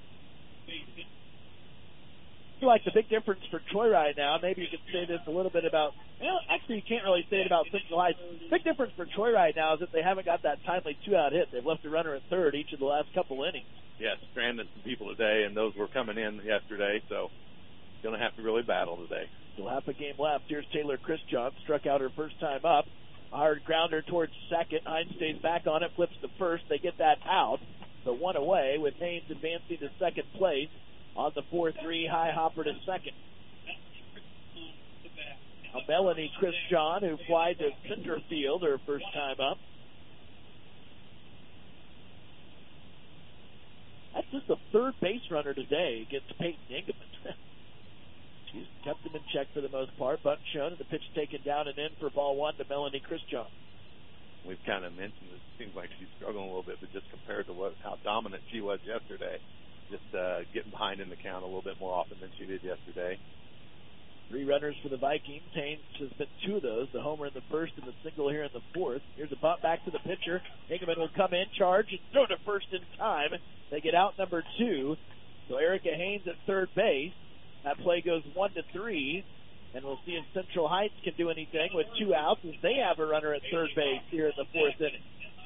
Speaker 2: I feel like the big difference for Troy right now, maybe you could say this a little bit about, well, actually you can't really say it about Central Heights. Big difference for Troy right now is that they haven't got that timely 2-out hit. They've left a runner at third each of the last couple innings.
Speaker 3: Yes, stranded some people today, and those were coming in yesterday, so going to have to really battle today.
Speaker 2: Still half a game left. Here's Taylor Christian, struck out her first time up. Hard grounder towards second. Hines stays back on it, flips to first. They get that out. So 1 away with Haynes advancing to second place on the 4-3 high hopper to second. Now Melanie Christian, who flies to center field her first time up. That's just the 3rd base runner today against Peyton Ingeman. She's kept him in check for the most part. Bunt shown and the pitch taken down and in for ball 1 to Melanie Christian.
Speaker 3: We've kind of mentioned it seems like she's struggling a little bit, but just compared to how dominant she was yesterday, just getting behind in the count a little bit more often than she did yesterday.
Speaker 2: 3 runners for the Vikings. Haynes has been 2 of those. The homer in the first and the single here in the 4th. Here's a bunt back to the pitcher. Ingeman will come in, charge, and throw to first in time. They get out number 2. So Erica Haynes at third base. That play goes 1-3. And we'll see if Central Heights can do anything with 2 outs as they have a runner at third base here in the 4th inning.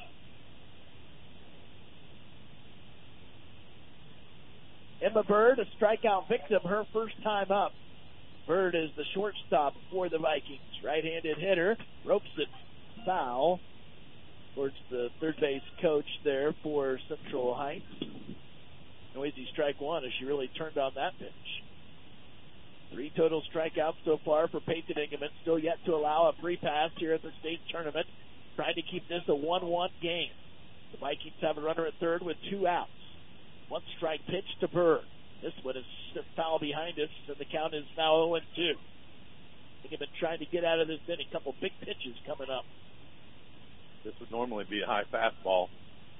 Speaker 2: Emma Bird, a strikeout victim, her first time up. Bird is the shortstop for the Vikings. Right-handed hitter, ropes it foul towards the third base coach there for Central Heights. Noisy strike one as she really turned on that pitch. 3 total strikeouts so far for Peyton Engelman. Still yet to allow a free pass here at the state tournament. Trying to keep this a 1-1 game. The Vikings have a runner at third with 2 outs. 1 strike pitch to Bird. This one is foul behind us, and the count is now 0-2. Engelman trying to get out of this inning. A couple big pitches coming up.
Speaker 3: This would normally be a high fastball.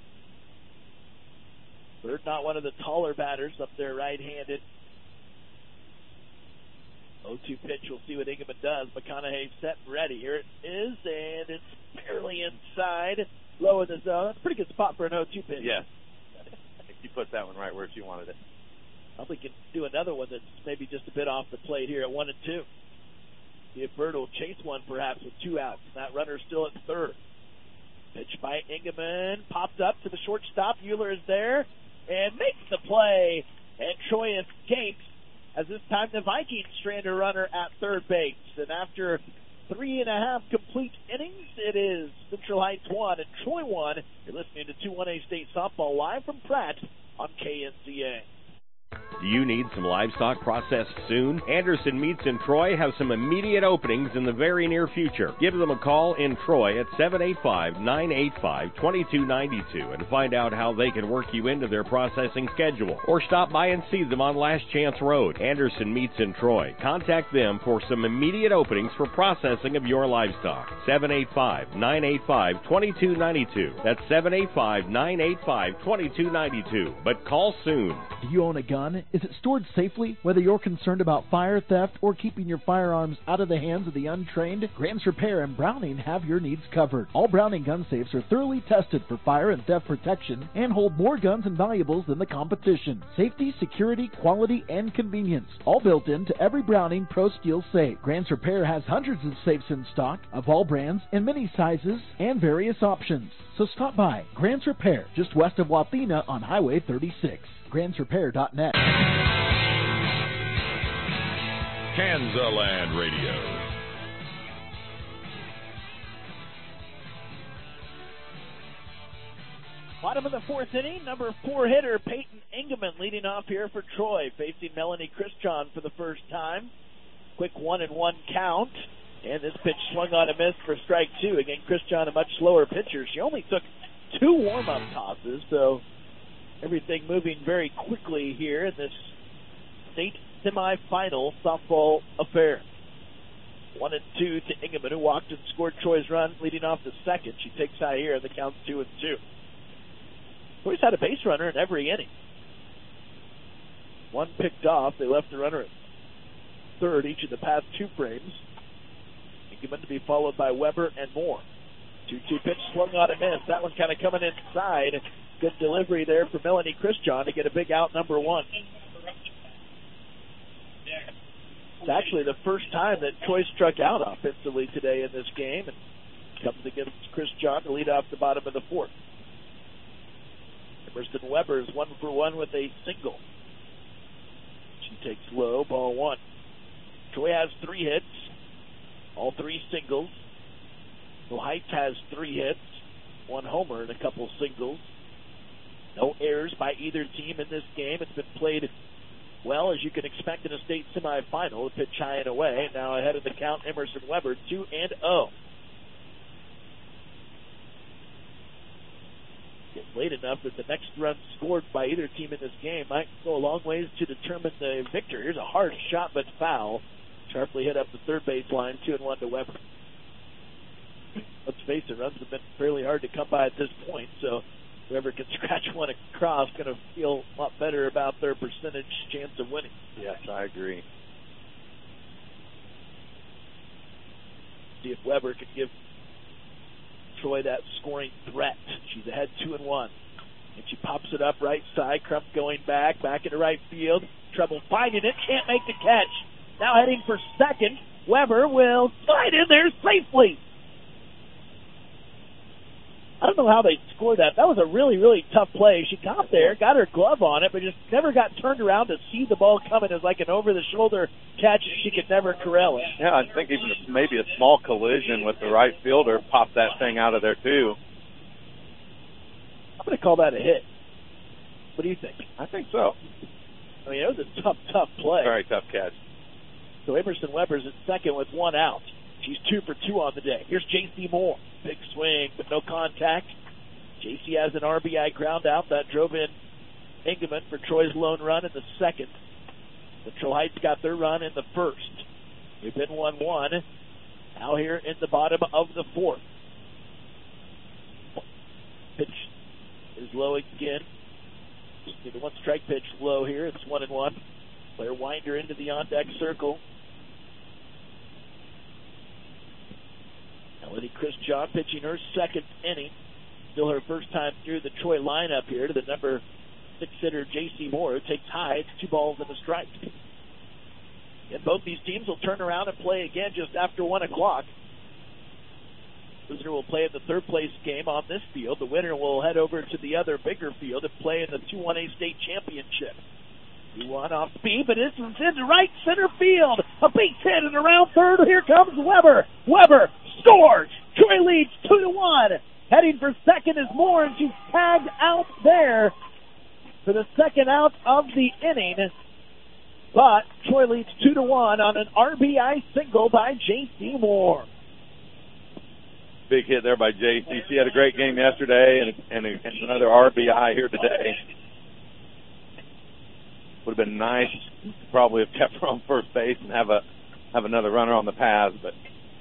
Speaker 2: Bird not one of the taller batters up there, right-handed. 0-2 pitch. We'll see what Engelman does. McConaughey set and ready. Here it is, and it's barely inside. Low in the zone. That's a pretty good spot for an 0-2 pitch.
Speaker 3: Yes. I think you put that one right where she wanted it.
Speaker 2: Probably can do another one that's maybe just a bit off the plate here at 1-2. See if Bird will chase one perhaps with 2 outs. That runner's still at third. Pitch by Engelman. Popped up to the shortstop. Euler is there and makes the play. And Troy escapes as this time the Vikings strand a runner at third base. And after 3.5 complete innings, it is Central Heights 1 and Troy 1. You're listening to 2-1A State Softball live from Pratt on KNCA.
Speaker 14: Do you need some livestock processed soon? Anderson Meats in Troy have some immediate openings in the very near future. Give them a call in Troy at 785-985-2292 and find out how they can work you into their processing schedule. Or stop by and see them on Last Chance Road. Anderson Meats in Troy. Contact them for some immediate openings for processing of your livestock. 785-985-2292. That's 785-985-2292. But call soon.
Speaker 6: Do you own a gun? Is it stored safely? Whether you're concerned about fire, theft, or keeping your firearms out of the hands of the untrained, Grants Repair and Browning have your needs covered. All Browning gun safes are thoroughly tested for fire and theft protection and hold more guns and valuables than the competition. Safety, security, quality, and convenience, all built into every Browning Pro Steel safe. Grants Repair has hundreds of safes in stock of all brands in many sizes and various options. So stop by Grants Repair, just west of Wathena on Highway 36. GrantsRepair.net.
Speaker 7: Kansaland Radio.
Speaker 2: Bottom of the 4th inning, number 4 hitter Peyton Engelman leading off here for Troy, facing Melanie Christian for the first time. Quick 1-1 count, and this pitch swung on a miss for strike 2. Again, Christian a much slower pitcher. She only took 2 warm-up tosses, so everything moving very quickly here in this state semifinal softball affair. 1-2 to Engelman, who walked and scored Troy's run, leading off the second. She takes high here, and the count's 2-2. Troy's had a base runner in every inning. 1 picked off. They left the runner at third each of the past 2 frames. Engelman to be followed by Weber and Moore. 2-2 pitch swung on a miss. That one kind of coming inside. Good delivery there for Melanie Christian to get a big out, number 1. It's actually the first time that Troy struck out offensively today in this game, and comes against Christian to lead off the bottom of the 4th. Emerson Weber is 1 for 1 with a single. She takes low, ball 1. Troy has 3 hits, all 3 singles. So Heights has 3 hits, 1 homer, and a couple singles. No errors by either team in this game. It's been played well, as you can expect in a state semifinal. The pitch high and away. Now ahead of the count, Emerson Weber, 2-0. It's late enough that the next run scored by either team in this game might go a long ways to determine the victor. Here's a hard shot, but foul. Sharply hit up the third base line, 2-1 to Weber. Let's face it, runs have been fairly hard to come by at this point, so whoever can scratch one across going to feel a lot better about their percentage chance of winning.
Speaker 3: Yes, I agree.
Speaker 2: See if Weber can give Troy that scoring threat. She's ahead 2-1. And she pops it up right side. Crump going back into right field. Trouble finding it. Can't make the catch. Now heading for second Weber will slide in there safely. I don't know how they scored that. That was a really, really tough play. She got there, got her glove on it, but just never got turned around to see the ball coming as like an over-the-shoulder catch. She could never corral it.
Speaker 3: Yeah, I think even maybe a small collision with the right fielder popped that thing out of there, too.
Speaker 2: I'm going to call that a hit. What do you think?
Speaker 3: I think so.
Speaker 2: I mean, it was a tough play.
Speaker 3: Very tough catch.
Speaker 2: So Emerson Weber's at second with one out. She's 2 for 2 on the day. Here's J.C. Moore. Big swing, but no contact. J.C. has an RBI ground out. That drove in Engelman for Troy's lone run in the second. Central Heights got their run in the first. We've been 1-1. Now here in the bottom of the fourth. Pitch is low again. The one strike pitch low here. It's 1-1. Player Winder into the on-deck circle. Melody Chris John pitching her second inning. Still her first time through the Troy lineup here to the number 6 hitter J.C. Moore, who takes high. It's 2 balls and a strike. And both these teams will turn around and play again just after 1 o'clock. Loser will play in the third place game on this field. The winner will head over to the other bigger field and play in the 2-1A state championship. 2-1 off speed, but it's into right center field. A base hit and around third. Here comes Weber. Weber scores. Troy leads 2-1. Heading for second is Moore, and she's tagged out there for the second out of the inning. But Troy leads 2-1 on an RBI single by J.C. Moore.
Speaker 3: Big hit there by J.C. She had a great game yesterday and another RBI here today. Would have been nice to probably have kept her on first base and have another runner on the path, but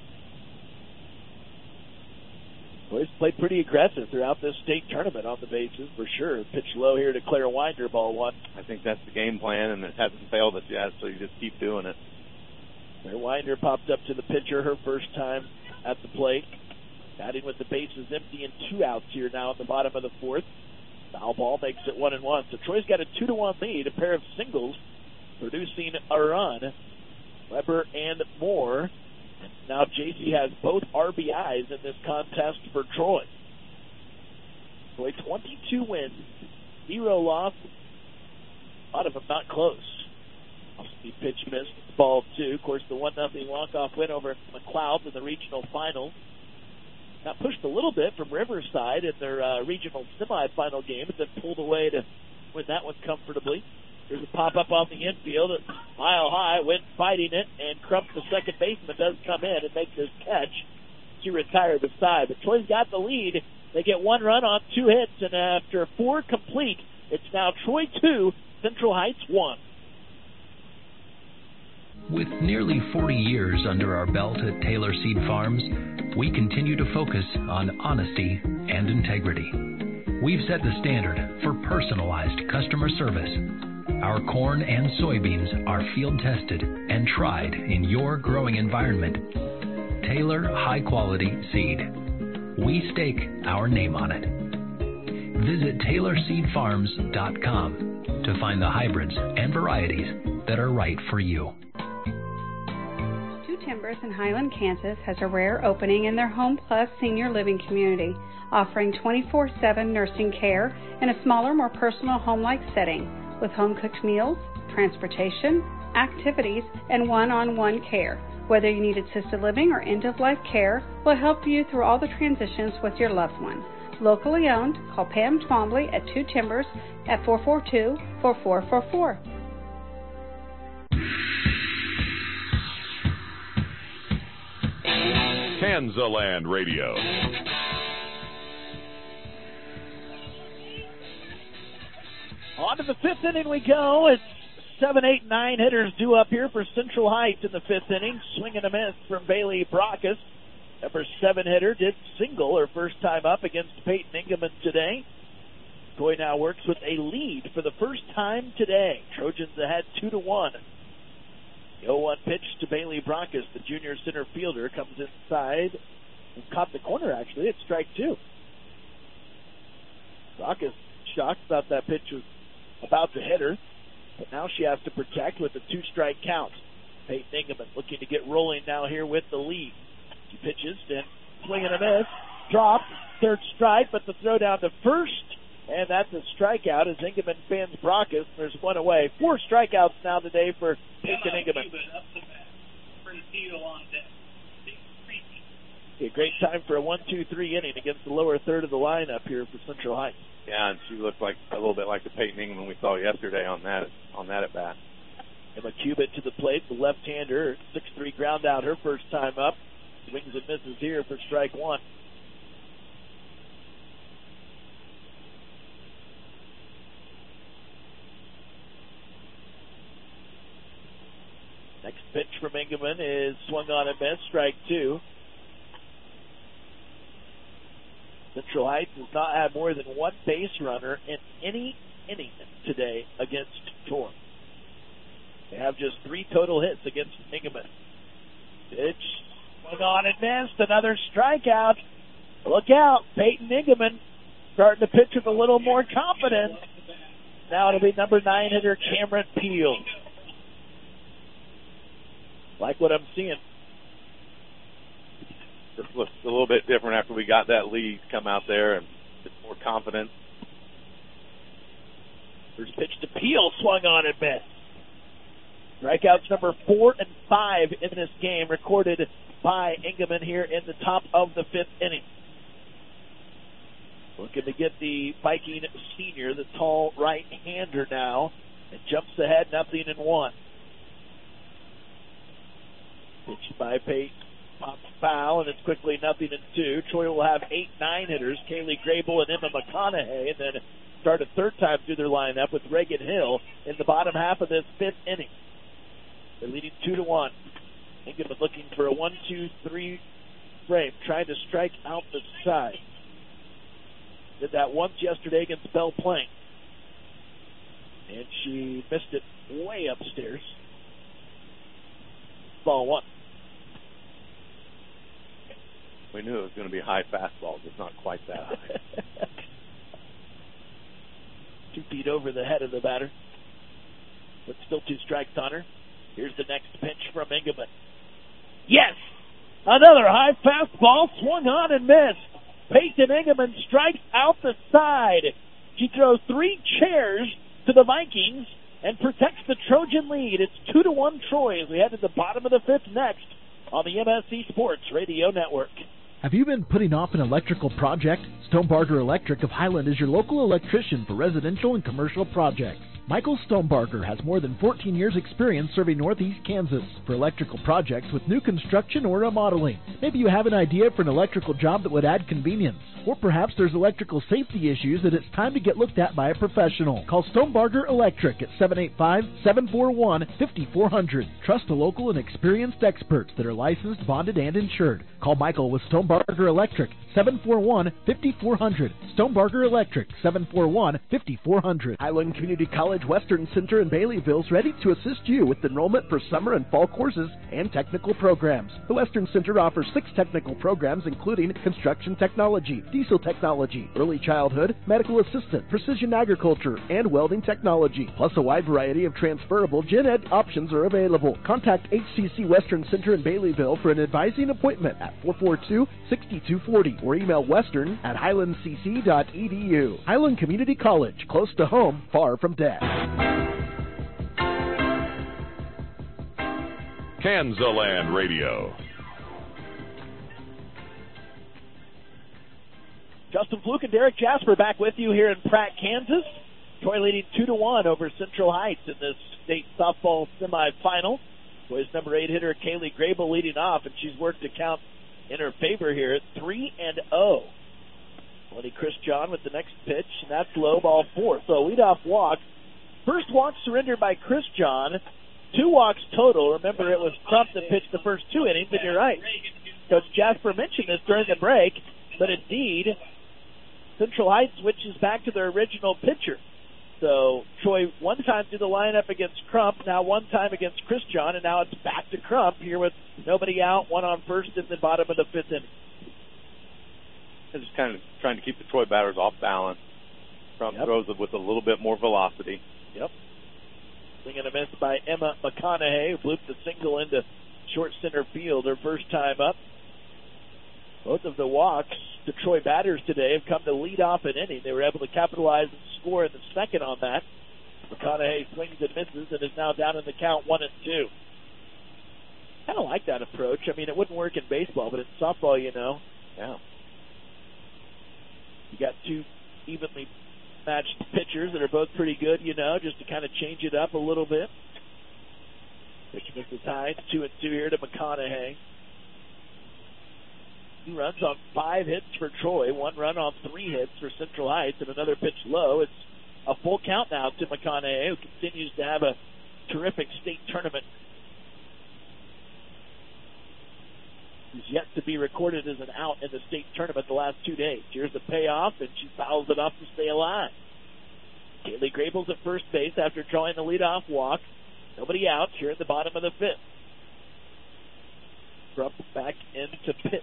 Speaker 2: Boys played pretty aggressive throughout this state tournament on the bases, for sure. Pitch low here to Claire Winder, ball 1.
Speaker 3: I think that's the game plan, and it hasn't failed us yet, so you just keep doing it.
Speaker 2: Claire Winder popped up to the pitcher her first time at the plate. Batting with the bases empty and 2 outs here now at the bottom of the fourth. Foul ball makes it 1-1. So Troy's got a 2-1 lead, a pair of singles producing a run. Weber and Moore. And now JC has both RBIs in this contest for Troy. Troy 22 wins, 0 loss. A lot of them not close. Off-speed pitch missed, ball 2. Of course, the 1-0 walk-off win over McLeod in the regional final. Got pushed a little bit from Riverside in their regional semifinal game, but then pulled away to win that one comfortably. There's a pop-up on the infield, mile high, went fighting it, and Crump, the second baseman, does come in and make this catch to retire the side. But Troy's got the lead. They get 1 run on 2 hits, and after 4 complete, it's now Troy 2, Central Heights 1.
Speaker 4: With nearly 40 years under our belt at Taylor Seed Farms, we continue to focus on honesty and integrity. We've set the standard for personalized customer service. Our corn and soybeans are field tested and tried in your growing environment. Taylor High Quality Seed. We stake our name on it. Visit TaylorSeedFarms.com to find the hybrids and varieties that are right for you.
Speaker 5: Two Timbers in Highland, Kansas has a rare opening in their Home Plus senior living community, offering 24/7 nursing care in a smaller, more personal home-like setting with home-cooked meals, transportation, activities, and one-on-one care. Whether you need assisted living or end-of-life care, we'll help you through all the transitions with your loved one. Locally owned, call Pam Twombly at Two Timbers at 442-4444.
Speaker 7: Kansaland Radio.
Speaker 2: On to the 5th inning we go. It's 7, 8, 9 hitters due up here for Central Heights in the 5th inning. Swing and a miss from Bailey Brockus. Number 7 hitter did single her first time up against Peyton Engelman today. Troy now works with a lead for the first time today. Trojans ahead 2-1. The 0-1 pitch to Bailey Brockus, the junior center fielder, comes inside and caught the corner actually. It's strike 2. Brockus shocked, thought that pitch was about to hit her, but now she has to protect with a 2-strike count. Peyton Ingeman looking to get rolling now here with the lead. He pitches, then swing and a miss. Drop, third strike, but the throw down to first, and that's a strikeout as Ingeman fans Brockus. There's one away. 4 strikeouts now today for Peyton Ingeman. A great time for a 1-2-3 inning against the lower third of the lineup here for Central Heights.
Speaker 3: Yeah, and she looked like a little bit like the Peyton Ingeman we saw yesterday on that at bat.
Speaker 2: Emma Cubitt to the plate, the left-hander, 6-3 ground out her first time up. Swings and misses here for strike one. Next pitch from Ingeman is swung on and missed, strike two. Central Heights has not had more than one base runner in any inning today against Torrance. They have just 3 total hits against Ingeman. Pitch, swung on and missed, another strikeout. Look out, Peyton Ingeman starting to pitch with a little more confidence. Now it'll be number 9 hitter Cameron Peel. Like what I'm seeing.
Speaker 3: This looks a little bit different after we got that lead. Come out there and get more confidence.
Speaker 2: First pitch to Peel, swung on and missed. Strikeouts number 4 and 5 in this game recorded by Ingeman here in the top of the 5th inning. Looking to get the Viking senior, the tall right-hander now, and jumps ahead 0-1. Pitched by Pate, pops foul, and it's quickly 0-2. Troy will have 8-9 hitters, Kaylee Grable and Emma McConaughey, and then start a third time through their lineup with Reagan Hill in the bottom half of this 5th inning. They're leading 2-1. Ingeman looking for a 1-2-3 frame, trying to strike out the side. Did that once yesterday against Belle Plaine. And she missed it way upstairs. Ball 1.
Speaker 3: We knew it was going to be high fastballs. It's not quite that high.
Speaker 2: 2 feet over the head of the batter. But still 2 strikes on her. Here's the next pitch from Ingeman. Yes! Another high fastball swung on and missed. Peyton Ingeman strikes out the side. She throws 3 chairs to the Vikings and protects the Trojan lead. It's 2-1 Troy as we head to the bottom of the 5th next on the MSC Sports Radio Network.
Speaker 6: Have you been putting off an electrical project? Stonebarger Electric of Highland is your local electrician for residential and commercial projects. Michael Stonebarger has more than 14 years' experience serving Northeast Kansas for electrical projects with new construction or remodeling. Maybe you have an idea for an electrical job that would add convenience. Or perhaps there's electrical safety issues that it's time to get looked at by a professional. Call Stonebarger Electric at 785-741-5400. Trust the local and experienced experts that are licensed, bonded, and insured. Call Michael with Stonebarger Electric, 741-5400. Stonebarger Electric, 741-5400.
Speaker 1: Highland Community College Western Center in Baileyville is ready to assist you with enrollment for summer and fall courses and technical programs. The Western Center offers 6 technical programs including construction technology, diesel technology, early childhood, medical assistant, precision agriculture, and welding technology. Plus a wide variety of transferable gen ed options are available. Contact HCC Western Center in Baileyville for an advising appointment at 442-6240 or email western@highlandcc.edu. Highland Community College, close to home, far from debt.
Speaker 7: Kansaland Radio.
Speaker 2: Justin Fluke and Derek Jasper back with you here in Pratt, Kansas. Troy leading 2-1 over Central Heights in this state softball semifinal. Troy's number 8 hitter Kaylee Grable leading off, and she's worked the count in her favor here at 3-0. Lenny Chris John with the next pitch, and that's low, ball 4. So leadoff walk. First walk surrendered by Chris John. 2 walks total. Remember, it was Crump that pitched the first 2 innings, and you're right. Coach Jasper mentioned this during the break, but indeed, Central Heights switches back to their original pitcher. So Troy one time through the lineup against Crump, now one time against Chris John, and now it's back to Crump here with nobody out, 1 on first in the bottom of the 5th inning.
Speaker 3: They're just kind of trying to keep the Troy batters off balance. Crump throws it with a little bit more velocity.
Speaker 2: Yep. Swing and a miss by Emma McConaughey, who blooped a single into short center field her first time up. Both of the walks to Troy batters today have come to lead off an inning. They were able to capitalize and score in the second on that. McConaughey swings and misses and is now down in the count 1-2. Kind of like that approach. I mean, it wouldn't work in baseball, but in softball, you know.
Speaker 3: Yeah.
Speaker 2: You got two evenly matched pitchers that are both pretty good, you know, just to kind of change it up a little bit. Pitch misses high. 2-2 here to McConaughey. 2 runs on 5 hits for Troy, 1 run on 3 hits for Central Heights, and another pitch low. It's a full count now to McConaughey, who continues to have a terrific state tournament. He's yet to be recorded as an out in the state tournament the last 2 days. Here's the payoff, and she fouls it off to stay alive. Kaylee Grable's at first base after drawing the leadoff walk. Nobody out here at the bottom of the 5th. Crump back into pitch.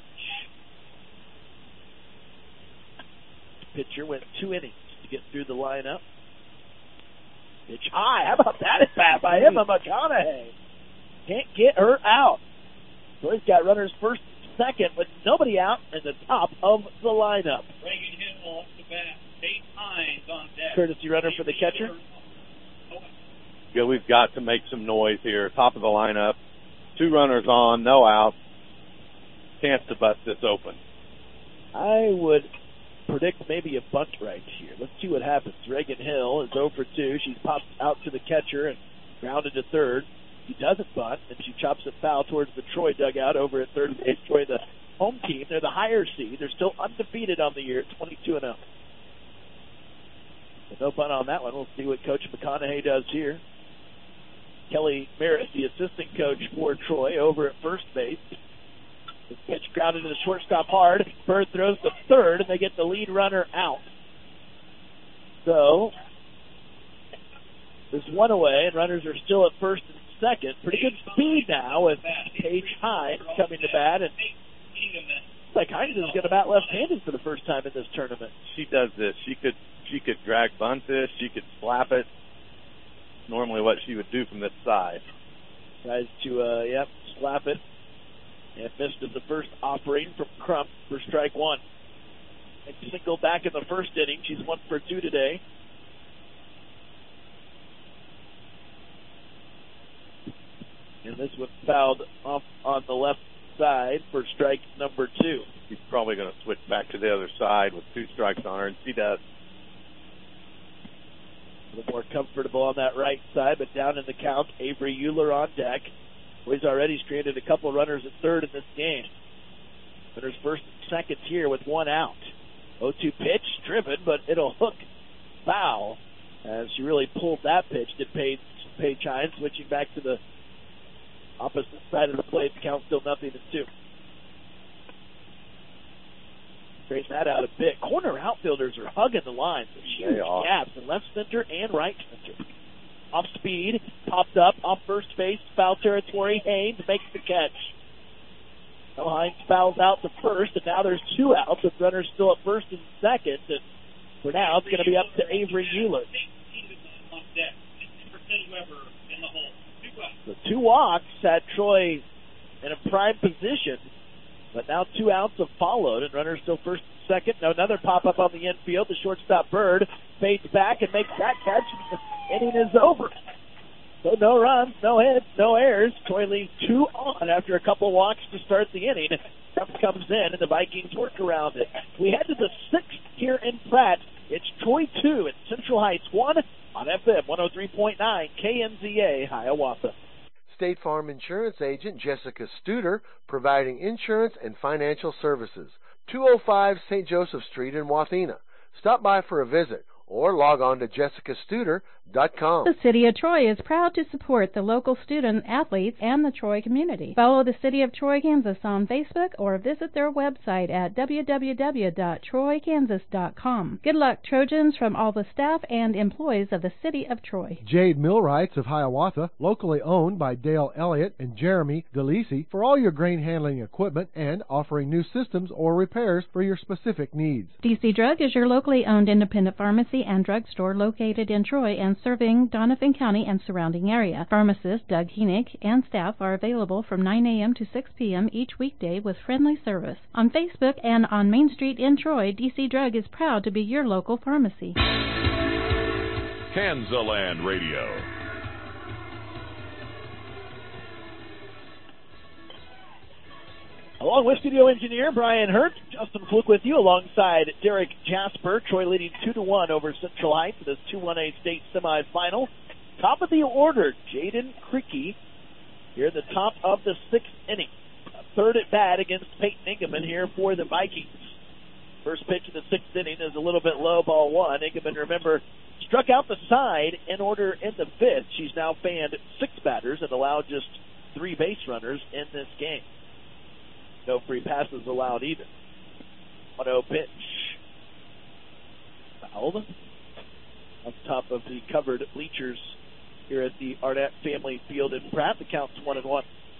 Speaker 2: Pitcher went 2 innings to get through the lineup. Pitch high. How about that at bat by Emma McConaughey? Can't get her out. Troy's got runners first and second with nobody out in the top of the lineup.
Speaker 15: Reagan Hill off the bat. Tate Hines on deck.
Speaker 2: Courtesy runner for the catcher.
Speaker 3: Yeah, we've got to make some noise here. Top of the lineup. 2 runners on, no out. Chance to bust this open.
Speaker 2: I would predict maybe a bunt right here. Let's see what happens. Reagan Hill is 0 for 2. She's popped out to the catcher and grounded to third. He doesn't bunt, and she chops it foul towards the Troy dugout over at third base. Troy, the home team, they're the higher seed. They're still undefeated on the year, 22-0. No bunt on that one. We'll see what Coach McConaughey does here. Kelly Merritt, the assistant coach for Troy, over at first base. The pitch grounded to the shortstop hard. Bird throws to third, and they get the lead runner out. So, there's 1 away, and runners are still at first and second. Pretty good speed now with Paige Hines coming to bat. And looks like Hines is going to bat left-handed for the first time in this tournament.
Speaker 3: She does this. She could drag bunt this. She could slap it. Normally what she would do from this side.
Speaker 2: Tries to, slap it. And missed at the first offering from Crump for strike 1. And single back in the first inning. She's 1 for 2 today. And this one fouled off on the left side for strike number 2.
Speaker 3: He's probably going to switch back to the other side with 2 strikes on her, and she does.
Speaker 2: A little more comfortable on that right side, but down in the count, Avery Euler on deck. He's already stranded a couple of runners at third in this game. Runners first and second here with 1 out. 0-2 pitch, driven, but it'll hook foul. As she really pulled that pitch, did Paige Hines, switching back to the opposite side of the plate. The count still 0-2. Straighten that out a bit. Corner outfielders are hugging the lines. There's huge gaps in left center and right center. Off speed, popped up, off first base, foul territory. Haynes makes the catch. So Hines fouls out to first, and now there's 2 outs with runners still at first and second. And for now, it's going to be up to Avery Euler. The 2 walks had Troy in a prime position, but now 2 outs have followed, and runners still first and second. Now another pop-up on the infield. The shortstop Bird fades back and makes that catch. The inning is over. So no runs, no hits, no errors. Troy leaves 2 on after a couple walks to start the inning. Trump comes in, and the Vikings work around it. We head to the 6th here in Pratt. It's Troy 2 and Central Heights 1 on FM 103.9 KNZA, Hiawatha.
Speaker 8: State Farm Insurance Agent Jessica Studer, providing insurance and financial services. 205 St. Joseph Street in Wathena. Stop by for a visit or log on to jessicastuder.com.
Speaker 9: The City of Troy is proud to support the local student athletes and the Troy community. Follow the City of Troy, Kansas on Facebook or visit their website at www.troykansas.com. Good luck, Trojans, from all the staff and employees of the City of Troy.
Speaker 10: Jade Millwrights of Hiawatha, locally owned by Dale Elliott and Jeremy DeLisi, for all your grain handling equipment and offering new systems or repairs for your specific needs.
Speaker 9: DC Drug is your locally owned independent pharmacy and drugstore located in Troy and and serving Donovan County and surrounding area. Pharmacist Doug Heenick and staff are available from 9 a.m. to 6 p.m. each weekday with friendly service. On Facebook and on Main Street in Troy, DC Drug is proud to be your local pharmacy.
Speaker 7: Kansaland Radio.
Speaker 2: Along with studio engineer Brian Hurt, Justin Fluke with you alongside Derek Jasper. Troy leading 2-1 over Central Heights in this 2-1A state semifinal. Top of the order, Jaden Creaky here at the top of the 6th inning. Third at bat against Peyton Ingeman here for the Vikings. First pitch of the 6th inning is a little bit low, ball one. Ingeman, remember, struck out the side in order in the 5th. She's now fanned 6 batters and allowed just 3 base runners in this game. No free passes allowed either. 1-0 pitch. Fouled on top of the covered bleachers here at the Arnett Family Field in Pratt. The count's 1-1.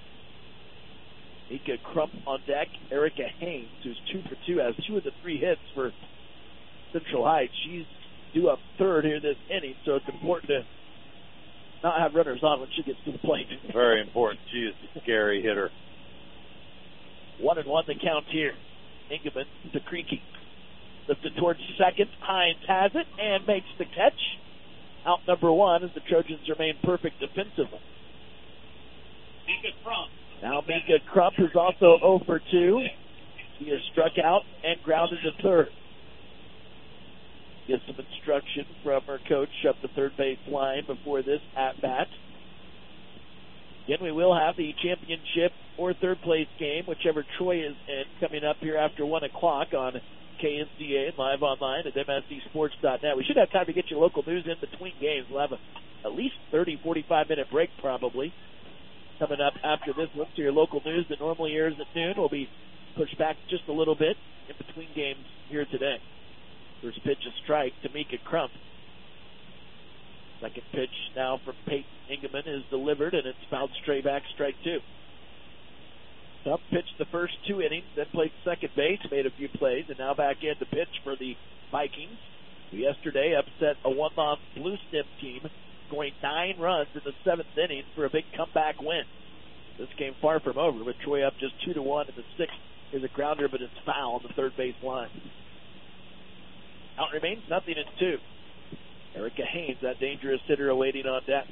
Speaker 2: Mika Crump on deck. Erica Haynes, who's 2 for 2, has 2 of the 3 hits for Central Heights. She's due up third here this inning, so it's important to not have runners on when she gets to the plate.
Speaker 3: Very important. She is a scary hitter.
Speaker 2: 1-1 the count here. Ingeman to Creaky. Lifted towards second. Hines has it and makes the catch. Out number 1 as the Trojans remain perfect defensively.
Speaker 15: Mika Crump.
Speaker 2: Now Mika Crump is also 0 for 2. He is struck out and grounded to third. Gets some instruction from her coach up the third base line before this at-bat. Again, we will have the championship or third place game, whichever Troy is in, coming up here after 1 o'clock on KNCA and live online at MSDSports.net. We should have time to get your local news in between games. We'll have at least 30, 45-minute break probably coming up after this one. So your local news that normally airs at noon will be pushed back just a little bit in between games here today. First pitch, a strike to Mika Crump. Second pitch now from Peyton Ingeman is delivered, and it's fouled straight back, strike 2. Crump pitched the first 2 innings, then played second base, made a few plays, and now back in to pitch for the Vikings, who yesterday upset a one-loss Blue Stem team, scoring 9 runs in the 7th inning for a big comeback win. This game far from over, with Troy up just 2-1 in the 6th. Here's a grounder, but it's foul on the third base line. Out remains 0-2. Erica Haynes, that dangerous hitter, awaiting on deck.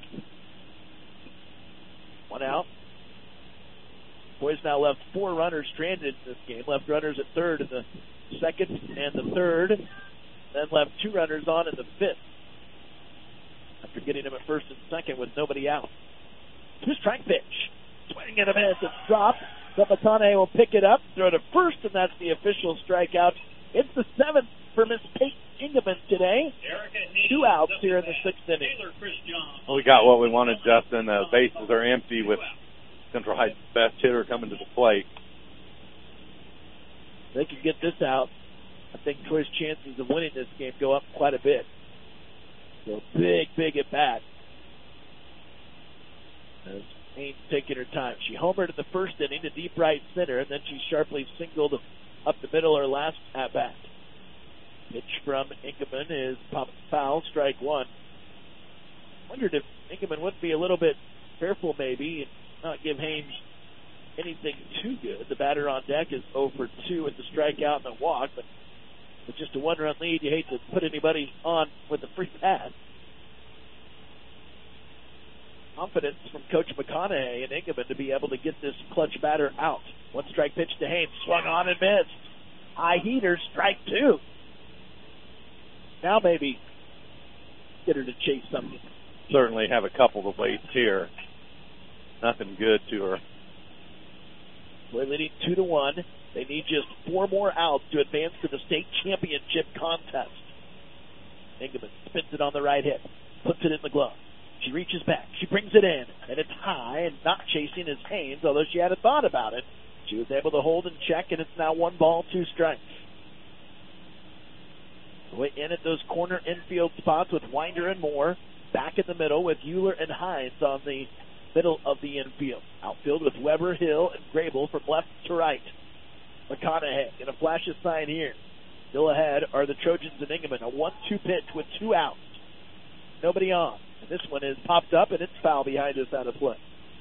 Speaker 2: 1 out. Boys now left 4 runners stranded in this game. Left runners at third in the 2nd and the 3rd. Then left 2 runners on in the 5th. After getting them at 1st and 2nd with nobody out. 2-strike pitch. Swing and a miss. It's dropped. But McConaughey will pick it up, throw to first, and that's the official strikeout. It's the 7th for Miss Peyton Ingeman today. 2 outs here in the 6th inning.
Speaker 3: Well, we got what we wanted, Justin. The bases are empty with Central Heights' best hitter coming to the plate.
Speaker 2: If they can get this out, I think Troy's chances of winning this game go up quite a bit. So big at bat. As Haynes taking her time. She homered in the 1st inning to deep right center, and then she sharply singled up the middle her last at bat. Pitch from Ingeman is popped foul, strike 1. Wondered if Ingeman wouldn't be a little bit careful maybe and not give Haynes anything too good. The batter on deck is 0 for 2 with the strikeout and the walk, but with just a 1-run lead, you hate to put anybody on with a free pass. Confidence from Coach McConaughey and Ingeman to be able to get this clutch batter out. 1-strike pitch to Haynes, swung on and missed. High heater, strike 2. Now maybe get her to chase something.
Speaker 3: Certainly have a couple of waits here. Nothing good to her.
Speaker 2: We're leading 2-1. They need just 4 more outs to advance to the state championship contest. Ingeman spins it on the right hip, puts it in the glove. She reaches back. She brings it in, and it's high, and not chasing is Haynes, although she had a thought about it. She was able to hold and check, and it's now 1 ball, 2 strikes. Way in at those corner infield spots with Winder and Moore. Back in the middle with Euler and Hines on the middle of the infield. Outfield with Weber, Hill, and Grable from left to right. McConaughey in a flash of sign here. Still ahead are the Trojans and Ingeman. A 1-2 pitch with 2 outs. nobody on. And this one is popped up, and it's foul behind us out of play.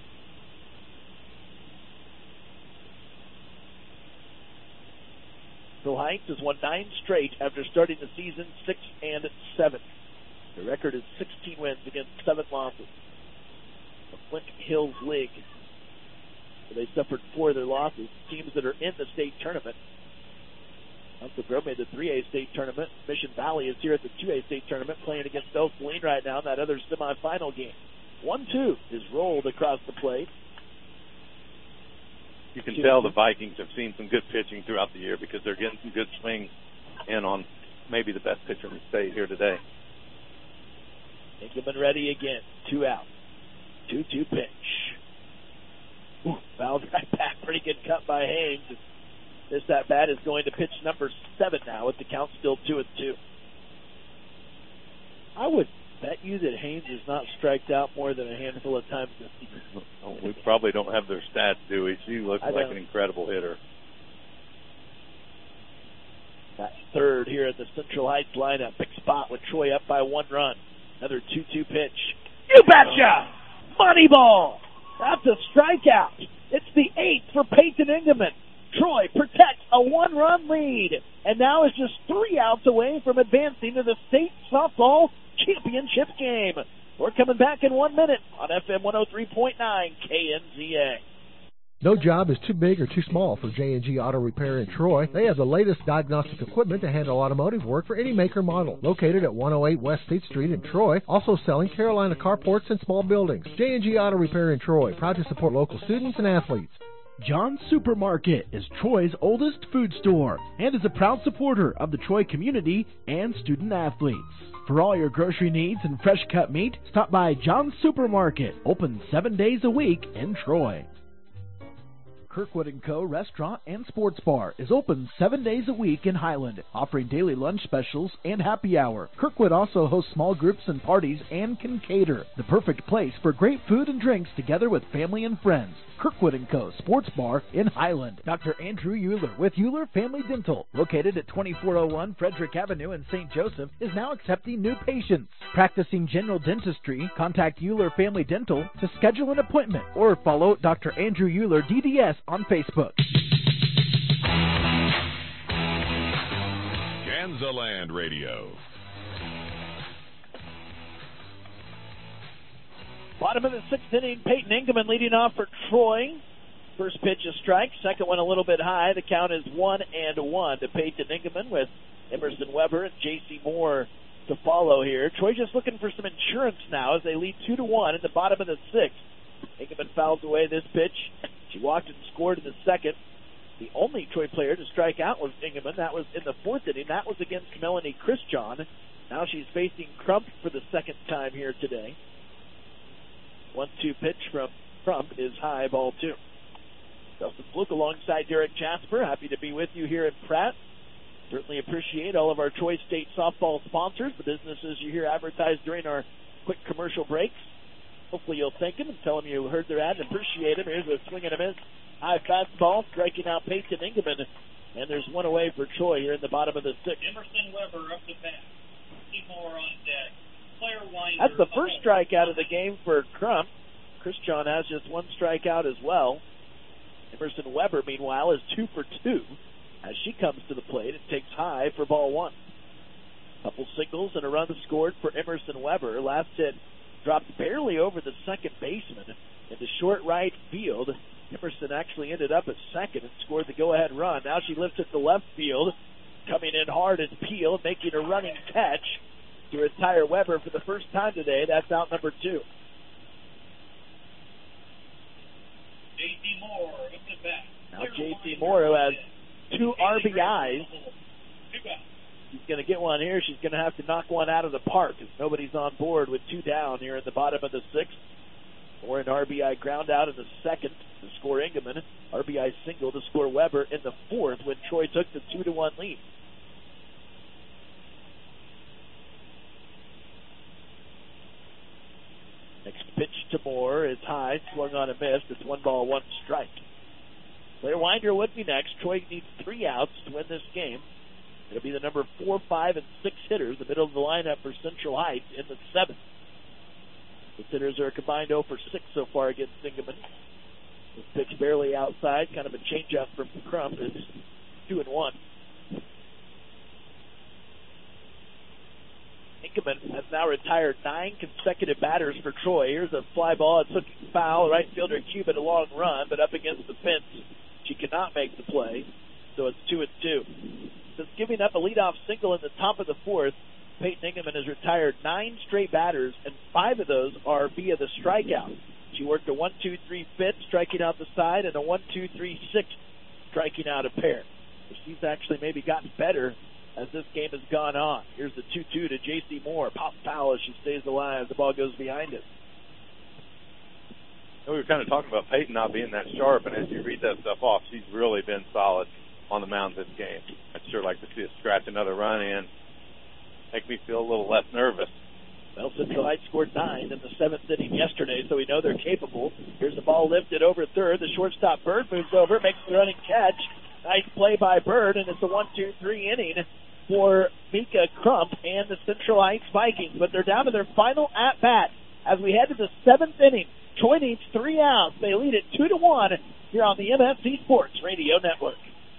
Speaker 2: Phil Heights has won 9 straight after starting the season 6-7. The record is 16 wins against 7 losses. The Flint Hills League, where they suffered 4 of their losses. Teams that are in the state tournament. Council Grove made the 3A state tournament. Mission Valley is here at the 2A state tournament, playing against Eau Saline right now in that other semifinal game. 1-2 is rolled across the plate.
Speaker 3: You can tell the Vikings have seen some good pitching throughout the year because they're getting some good swings in on maybe the best pitcher in the state here today.
Speaker 2: Engelman ready again. 2 out. 2-2 pitch. Ooh, fouled right back. Pretty good cut by Haynes. This at bat is going to pitch number 7 now with the count still 2-2. I would bet you that Haynes has not striked out more than a handful of times this season.
Speaker 3: Oh, we probably don't have their stats, do we? She looks like an incredible hitter.
Speaker 2: That third here at the Central Heights lineup. Big spot with Troy up by 1 run. Another 2-2 pitch. You betcha! Moneyball! That's a strikeout. It's the 8th for Peyton Engelman. Troy protects a 1-run lead and now is just 3 outs away from advancing to the state softball championship game. We're coming back in 1 minute on FM 103.9 KNZA.
Speaker 10: No job is too big or too small for J&G Auto Repair in Troy. They have the latest diagnostic equipment to handle automotive work for any maker model. Located at 108 West State Street in Troy, also selling Carolina carports and small buildings. J&G Auto Repair in Troy, proud to support local students and athletes.
Speaker 6: John's Supermarket is Troy's oldest food store and is a proud supporter of the Troy community and student athletes. For all your grocery needs and fresh cut meat, stop by John's Supermarket, open 7 days a week in Troy. Kirkwood & Co. Restaurant and Sports Bar is open 7 days a week in Highland, offering daily lunch specials and happy hour. Kirkwood also hosts small groups and parties and can cater. The perfect place for great food and drinks together with family and friends. Kirkwood & Co. Sports Bar in Highland. Dr. Andrew Euler with Euler Family Dental, located at 2401 Frederick Avenue in St. Joseph, is now accepting new patients. Practicing general dentistry, contact Euler Family Dental to schedule an appointment or follow Dr. Andrew Euler DDS on Facebook.
Speaker 7: Kansaland Radio.
Speaker 2: Bottom of the 6th inning, Peyton Engelman leading off for Troy. First pitch a strike, second one a little bit high. The count is 1-1 to Peyton Engelman with Emerson Weber and J.C. Moore to follow here. Troy just looking for some insurance now as they lead 2-1 at the bottom of the 6th. Engelman fouls away this pitch. She walked and scored in the second. The only Troy player to strike out was Engelman. That was in the 4th inning. That was against Melanie Christian. Now she's facing Crump for the second time here today. 1-2 pitch from Crump is high, ball 2. Dustin Fluke alongside Derek Jasper. Happy to be with you here at Pratt. Certainly appreciate all of our Troy State softball sponsors, the businesses you hear advertised during our quick commercial breaks. Hopefully you'll thank them and tell them you heard their ad and appreciate them. Here's a swing and a miss. High fastball, striking out Peyton Engelman. And there's one away for Troy here in the bottom of the 6th.
Speaker 15: Emerson Weber up to bat. Seymour on deck.
Speaker 2: That's the first strikeout of the game for Crump. Christian has just 1 strikeout as well. Emerson Weber, meanwhile, is 2 for 2 as she comes to the plate and takes high for ball 1. Couple singles and a run scored for Emerson Weber. Last hit dropped barely over the second baseman into short right field. Emerson actually ended up at second and scored the go-ahead run. Now she lifts it to left field, coming in hard as Peel, making a running catch to retire Weber for the first time today. That's out number 2.
Speaker 15: J.C. Moore up to bat.
Speaker 2: Now J.C. Moore, who has 2 RBIs. She's going to get one here. She's going to have to knock one out of the park as nobody's on board with 2 down here at the bottom of the 6th. Moore an RBI ground out in the 2nd to score Engelman. RBI single to score Weber in the 4th when Troy took the 2-1 lead. Next pitch to Moore is high, swung on a miss. It's 1 ball, 1 strike. Blair Winder would be next. Troy needs 3 outs to win this game. It'll be the number 4, 5, and 6 hitters, the middle of the lineup for Central Heights in the 7th. The hitters are combined 0 for 6 so far against Ingeman. This pitch barely outside, kind of a change-up from Crump. It's 2-1. Ingeman has now retired 9 consecutive batters for Troy. Here's a fly ball. It's looking foul. Right fielder Cuban a long run, but up against the fence, she cannot make the play. So it's 2-2. Since giving up a leadoff single in the top of the 4th, Peyton Ingeman has retired 9 straight batters, and 5 of those are via the strikeout. She worked a 1-2-3 fifth, striking out the side, and a 1-2-3 sixth, striking out a pair. So she's actually maybe gotten better as this game has gone on. Here's the 2-2 to J.C. Moore. Pop foul as she stays alive. The ball goes behind it.
Speaker 3: We were kind of talking about Peyton not being that sharp, and as you read that stuff off, she's really been solid on the mound this game. I'd sure like to see us scratch another run in. Make me feel a little less nervous.
Speaker 2: Well, Central Heights scored 9 in the 7th inning yesterday, so we know they're capable. Here's the ball lifted over third. The shortstop Bird moves over, makes the running catch. Nice play by Bird, and it's a 1-2-3 inning for Mika Crump and the Central Heights Vikings. But they're down to their final at-bat as we head to the 7th inning. Troy needs 3 outs. They lead it 2-1 here on the MFC Sports Radio Network.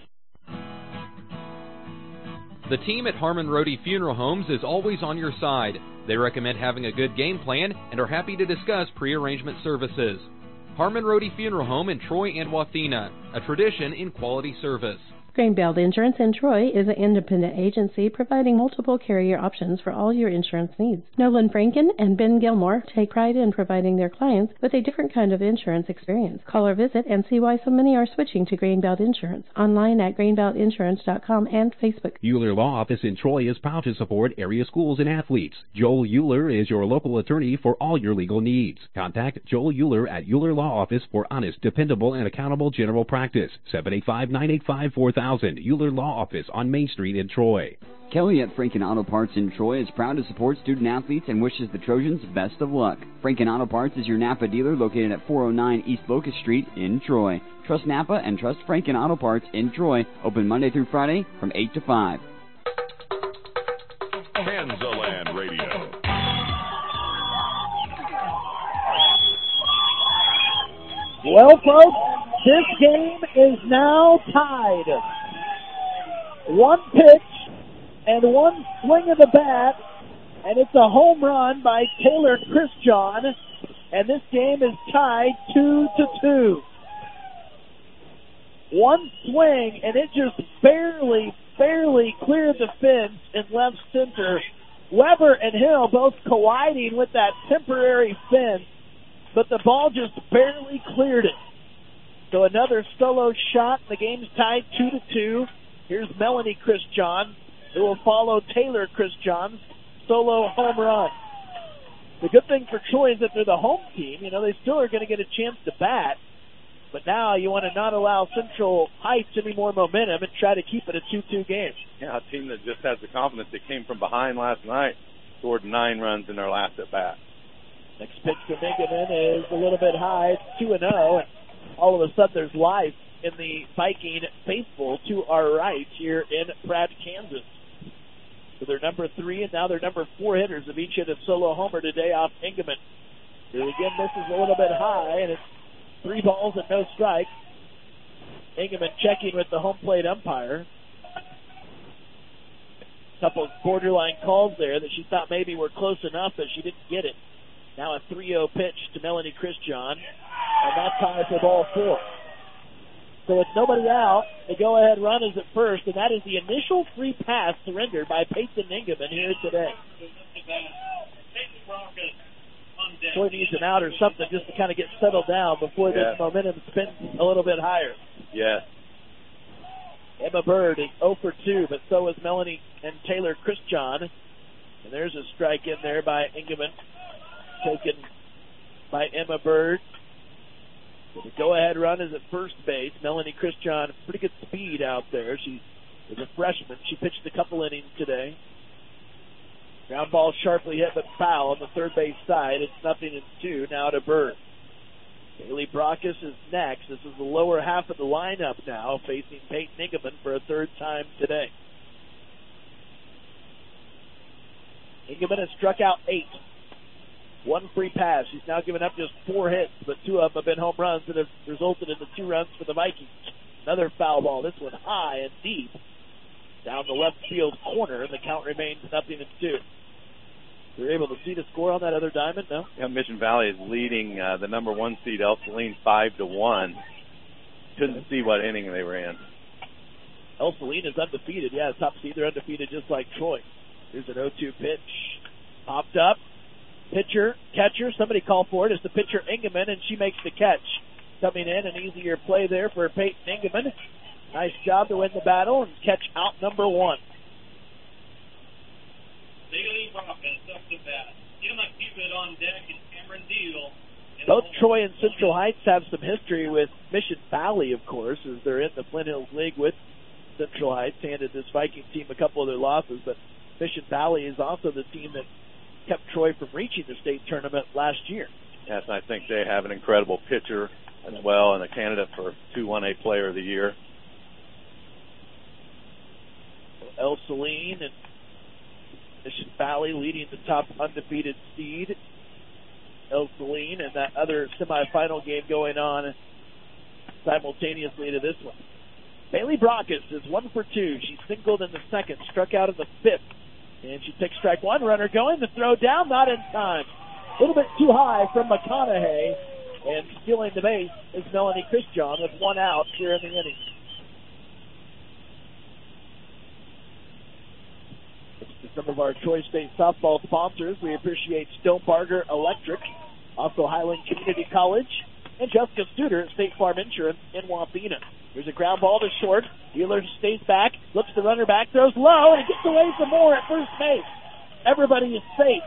Speaker 11: The team at Harmon Rohde Funeral Homes is always on your side. They recommend having a good game plan and are happy to discuss pre-arrangement services. Harmon Rohde Funeral Home in Troy and Wathena, a tradition in quality service.
Speaker 9: Grainbelt Insurance in Troy is an independent agency providing multiple carrier options for all your insurance needs. Nolan Franken and Ben Gilmore take pride in providing their clients with a different kind of insurance experience. Call or visit and see why so many are switching to Grainbelt Insurance. Online at grainbeltinsurance.com and Facebook.
Speaker 12: Euler Law Office in Troy is proud to support area schools and athletes. Joel Euler is your local attorney for all your legal needs. Contact Joel Euler at Euler Law Office for honest, dependable, and accountable general practice. 785-985-4000. Euler Law Office on Main Street in Troy.
Speaker 13: Kelly at Franken Auto Parts in Troy is proud to support student athletes and wishes the Trojans best of luck. Franken Auto Parts is your Napa dealer located at 409 East Locust Street in Troy. Trust Napa and trust Franken Auto Parts in Troy. Open Monday through Friday from 8 to 5.
Speaker 7: Kansaland Radio.
Speaker 2: Well, folks, this game is now tied. 1 pitch and 1 swing of the bat, and it's a home run by Taylor Christian, and this game is tied 2-2. 1 swing, and it just barely cleared the fence in left center. Weber and Hill both colliding with that temporary fence, but the ball just barely cleared it. So another solo shot. The game's tied 2-2. Here's Melanie Christian, who will follow Taylor Christian's solo home run. The good thing for Troy is that they're the home team. You know, they still are going to get a chance to bat. But now you want to not allow Central Heights any more momentum and try to keep it a 2-2 game.
Speaker 3: Yeah, a team that just has the confidence. They came from behind last night, scored 9 runs in their last at-bat.
Speaker 2: Next pitch to Ingeman is a little bit high. It's 2-0, and all of a sudden there's life in the Viking faithful to our right here in Pratt, Kansas. So they're number 3, and now they're number 4 hitters have each hit a solo homer today off Ingeman. Here again, this is a little bit high, and it's 3 balls and no strikes. Ingeman checking with the home plate umpire. A couple of borderline calls there that she thought maybe were close enough, but she didn't get it. Now a 3-0 pitch to Melanie Christian, and that's high for ball 4. So with nobody out, the go-ahead run is at first, and that is the initial free pass surrendered by Peyton Ingeman here today. Troy needs an out or something just to kind of get settled down before this momentum spins a little bit higher.
Speaker 3: Yes.
Speaker 2: Emma Bird is 0 for 2, but so is Melanie and Taylor Christian. And there's a strike in there by Ingeman, taken by Emma Bird. The go-ahead run is at first base. Melanie Christian, pretty good speed out there. She is a freshman. She pitched a couple innings today. Ground ball sharply hit but foul on the third base side. It's 0-2 now to Bird. Haley Brockus is next. This is the lower half of the lineup now, facing Peyton Ingeman for a third time today. Ingeman has struck out 8. 1 free pass. She's now given up just 4 hits, but 2 of them have been home runs that have resulted in the 2 runs for the Vikings. Another foul ball. This one high and deep down the left field corner, and the count remains 0-2. They're able to see the score on that other diamond, no?
Speaker 3: Yeah, Mission Valley is leading the number 1 seed, El Saline, 5-1. Couldn't see what inning they were in.
Speaker 2: El Saline is undefeated. Yeah, top seed, they're undefeated just like Troy. Here's an 0-2 pitch. Popped up. Pitcher, catcher, somebody called for it. It's the pitcher, Ingeman, and she makes the catch. Coming in, an easier play there for Peyton Ingeman. Nice job to win the battle and catch out number 1.
Speaker 15: Bailey Brockett up to bat. Emma Cubit on deck and Cameron Deal.
Speaker 2: Both Troy and Central Heights have some history with Mission Valley, of course, as they're in the Flint Hills League with Central Heights. Handed this Viking team a couple of their losses, but Mission Valley is also the team that kept Troy from reaching the state tournament last year.
Speaker 3: Yes, I think they have an incredible pitcher as well and a candidate for 2-1A Player of the Year.
Speaker 2: El Saline and Mission Valley leading the top undefeated seed. El Saline and that other semifinal game going on simultaneously to this one. Bailey Brockett is 1 for 2. She singled in the 2nd, struck out in the 5th. And she takes strike 1. Runner going. The throw down, not in time. A little bit too high from McConaughey. And stealing the base is Melanie Christian with 1 out here in the inning. To some of our Troy State softball sponsors, we appreciate Stonebarger Electric, also Highland Community College, and Jessica Studer at State Farm Insurance in Wapena. Here's a ground ball to short. Wheeler stays back, looks the runner back, throws low, and gets away some more at first base. Everybody is safe.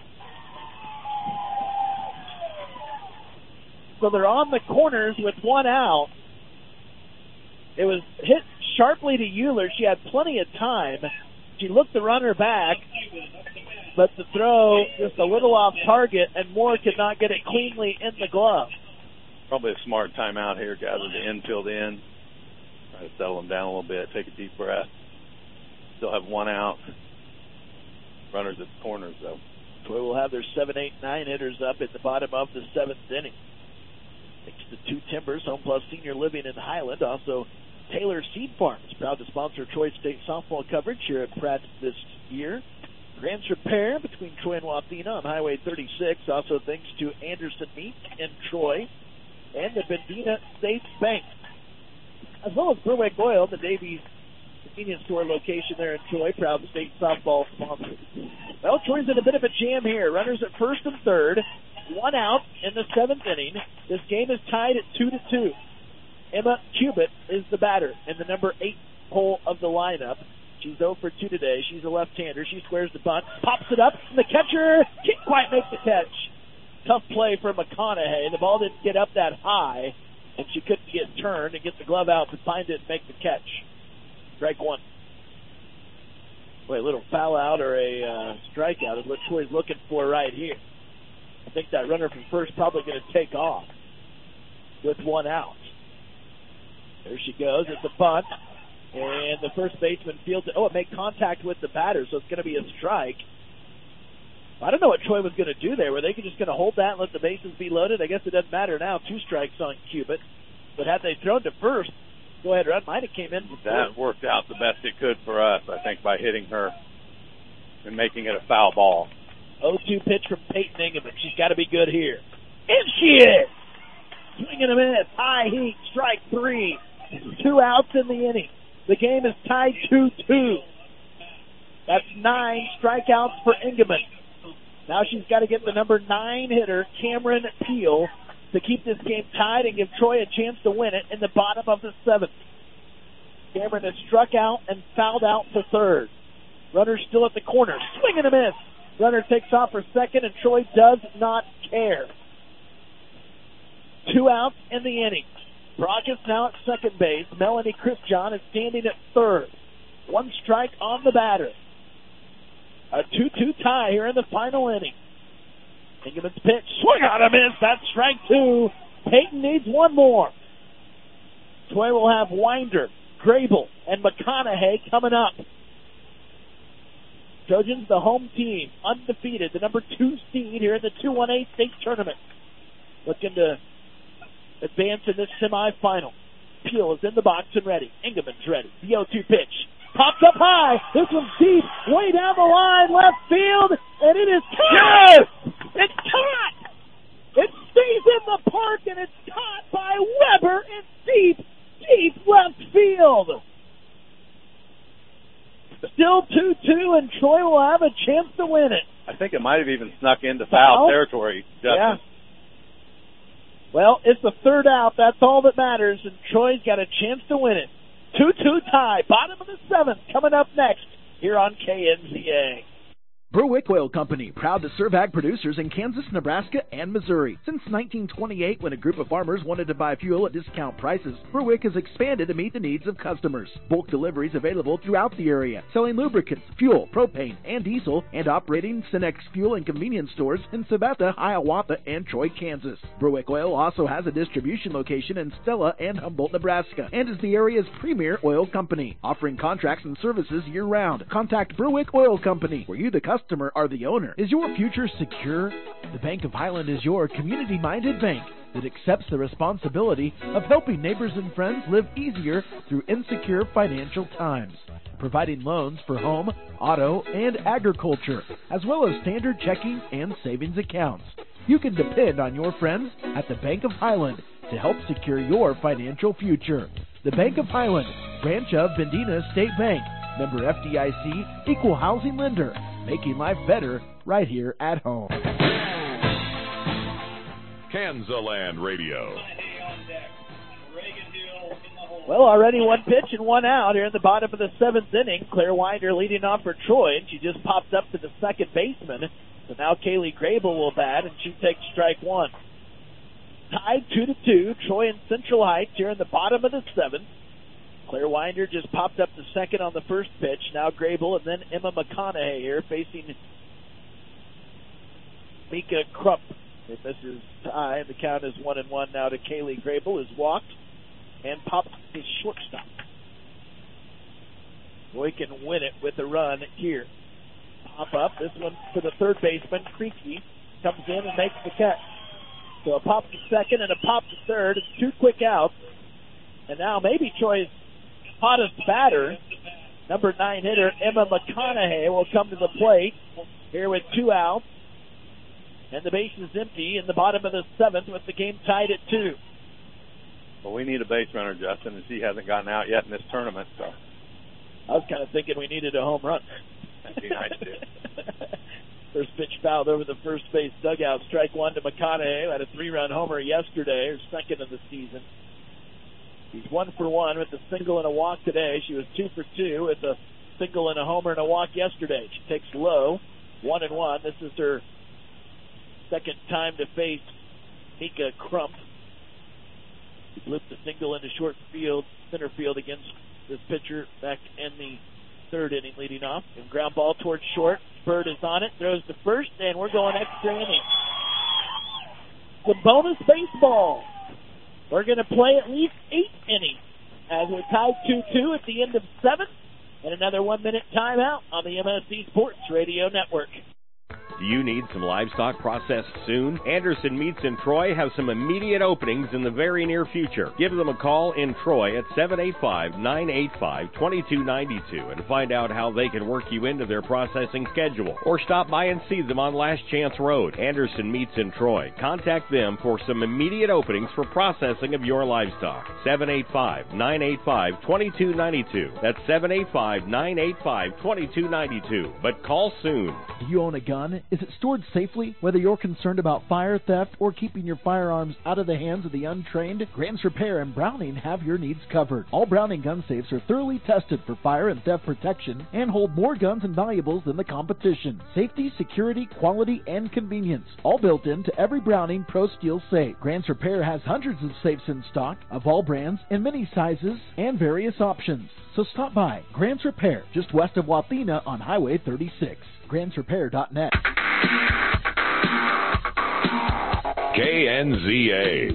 Speaker 2: So they're on the corners with 1 out. It was hit sharply to Euler. She had plenty of time. She looked the runner back, but the throw just a little off target, and Moore could not get it cleanly in the glove.
Speaker 3: Probably a smart timeout here. Gather the infield in. Try to settle them down a little bit. Take a deep breath. Still have 1 out. Runners at the corners, though.
Speaker 2: Troy will have their 7, 8, 9 hitters up at the bottom of the 7th inning. Thanks to 2 Timbers, Home Plus Senior Living in Highland. Also, Taylor Seed Farms, proud to sponsor Troy State softball coverage here at Pratt this year. Grants Repair between Troy and Wapena on Highway 36. Also thanks to Anderson Meat in Troy and the Bendina State Bank, as well as Berwick Oil, the Davies convenience store location there in Troy, proud state softball sponsor. Well, Troy's in a bit of a jam here. Runners at 1st and 3rd, 1 out in the 7th inning. This game is tied at 2-2. Emma Cubit is the batter in the number 8 hole of the lineup. She's 0 for 2 today. She's a left-hander. She squares the bunt, pops it up, and the catcher can't quite make the catch. Tough play for McConaughey. The ball didn't get up that high, and she couldn't get turned and get the glove out to find it and make the catch. Strike 1. Boy, a little foul out or a strikeout is what Troy's looking for right here. I think that runner from first probably going to take off with 1 out. There she goes. It's a bunt. And the first baseman fields it. Oh, it made contact with the batter, so it's going to be a strike. I don't know what Troy was going to do there. Were they just going to hold that and let the bases be loaded? I guess it doesn't matter now. 2 strikes on Cubit. But had they thrown to first, go ahead, run might have came in before.
Speaker 3: That worked out the best it could for us, I think, by hitting her and making it a foul ball.
Speaker 2: 0-2 pitch from Peyton Ingeman. She's got to be good here. And she is! Swing and a miss. High heat. Strike 3. 2 outs in the inning. The game is tied 2-2. That's 9 strikeouts for Ingeman. Now she's got to get the number 9 hitter, Cameron Peel, to keep this game tied and give Troy a chance to win it in the bottom of the 7th. Cameron has struck out and fouled out to 3rd. Runner still at the corner. Swing and a miss. Runner takes off for 2nd, and Troy does not care. 2 outs in the inning. Brockus now at 2nd base. Melanie Christian is standing at 3rd. 1 strike on the batter. A 2-2 tie here in the final inning. Ingeman's pitch. Swing on a miss. That's strike 2. Peyton needs 1 more. Troy will have Winder, Grable, and McConaughey coming up. Trojans, the home team, undefeated, the number 2 seed here in the 2-1-8 state tournament. Looking to advance in this semifinal. Peel is in the box and ready. Engelman's ready. The 0-2 pitch. Pops up high. This one's deep. Way down the line. Left field. And it is caught. Yes! It's caught. It stays in the park and it's caught by Weber in deep, deep left field. Still 2-2 and Troy will have a chance to win it.
Speaker 3: I think it might have even snuck into foul territory, Justin.
Speaker 2: Yeah. Well, it's the third out. That's all that matters, and Troy's got a chance to win it. 2-2 tie. Bottom of the 7th coming up next here on KNZA.
Speaker 1: Berwick Oil Company, proud to serve ag producers in Kansas, Nebraska, and Missouri. Since 1928, when a group of farmers wanted to buy fuel at discount prices, Berwick has expanded to meet the needs of customers. Bulk deliveries available throughout the area, selling lubricants, fuel, propane, and diesel, and operating Cenex fuel and convenience stores in Sabetha, Hiawatha, and Troy, Kansas. Berwick Oil also has a distribution location in Stella and Humboldt, Nebraska, and is the area's premier oil company, offering contracts and services year-round. Contact Berwick Oil Company, where you, the customer, are the owner. Is your future secure? The Bank of Highland is your community-minded bank that accepts the responsibility of helping neighbors and friends live easier through insecure financial times, providing loans for home, auto, and agriculture, as well as standard checking and savings accounts. You can depend on your friends at the Bank of Highland to help secure your financial future. The Bank of Highland, branch of Bendina State Bank, member FDIC, equal housing lender, making life better right here at home.
Speaker 7: Kansaland Radio.
Speaker 2: Well, already one pitch and one out here in the bottom of the 7th inning. Claire Winder leading off for Troy, and she just popped up to the second baseman. So now Kaylee Grable will bat, and she takes strike one. Tied 2-2, Troy and Central Heights here in the bottom of the 7th. Claire Winder just popped up to second on the first pitch. Now Grable and then Emma McConaughey here facing Mika Krupp. If this is tie, the count is 1-1 now to Kaylee Grable, is walked and popped his shortstop. Troy can win it with a run here. Pop up, this one for the third baseman, Creaky, comes in and makes the catch. So a pop to second and a pop to third, and 2 quick outs. And now maybe Troy's hottest batter, number 9 hitter Emma McConaughey, will come to the plate here with 2 outs. And the base is empty in the bottom of the 7th with the game tied at 2.
Speaker 3: Well, we need a base runner, Justin, and she hasn't gotten out yet in this tournament. So
Speaker 2: I was kind of thinking we needed a home run.
Speaker 3: That'd be nice, too.
Speaker 2: First pitch fouled over the first base dugout. Strike one to McConaughey, who had a 3-run homer yesterday, her second of the season. She's 1 for 1 with a single and a walk today. She was 2 for 2 with a single and a homer and a walk yesterday. She takes low, 1-1. This is her second time to face Mika Crump. She blipped a single into short field, center field against this pitcher back in the 3rd inning leading off. And ground ball towards short. Bird is on it, throws to first, and we're going extra inning. The bonus baseball. We're going to play at least 8 innings as we're tied 2-2 at the end of 7th, and another 1-minute timeout on the MSC Sports Radio Network.
Speaker 14: Do you need some livestock processed soon? Anderson Meats in Troy have some immediate openings in the very near future. Give them a call in Troy at 785-985-2292 and find out how they can work you into their processing schedule. Or stop by and see them on Last Chance Road. Anderson Meats in Troy. Contact them for some immediate openings for processing of your livestock. 785-985-2292. That's 785-985-2292. But call soon.
Speaker 6: Do you own a gun? Is it stored safely? Whether you're concerned about fire, theft, or keeping your firearms out of the hands of the untrained, Grants Repair and Browning have your needs covered. All Browning gun safes are thoroughly tested for fire and theft protection and hold more guns and valuables than the competition. Safety, security, quality, and convenience, all built into every Browning Pro Steel safe. Grants Repair has hundreds of safes in stock of all brands in many sizes and various options. So stop by Grants Repair, just west of Wathena on Highway 36. GrantsRepair.net.
Speaker 7: KNZA.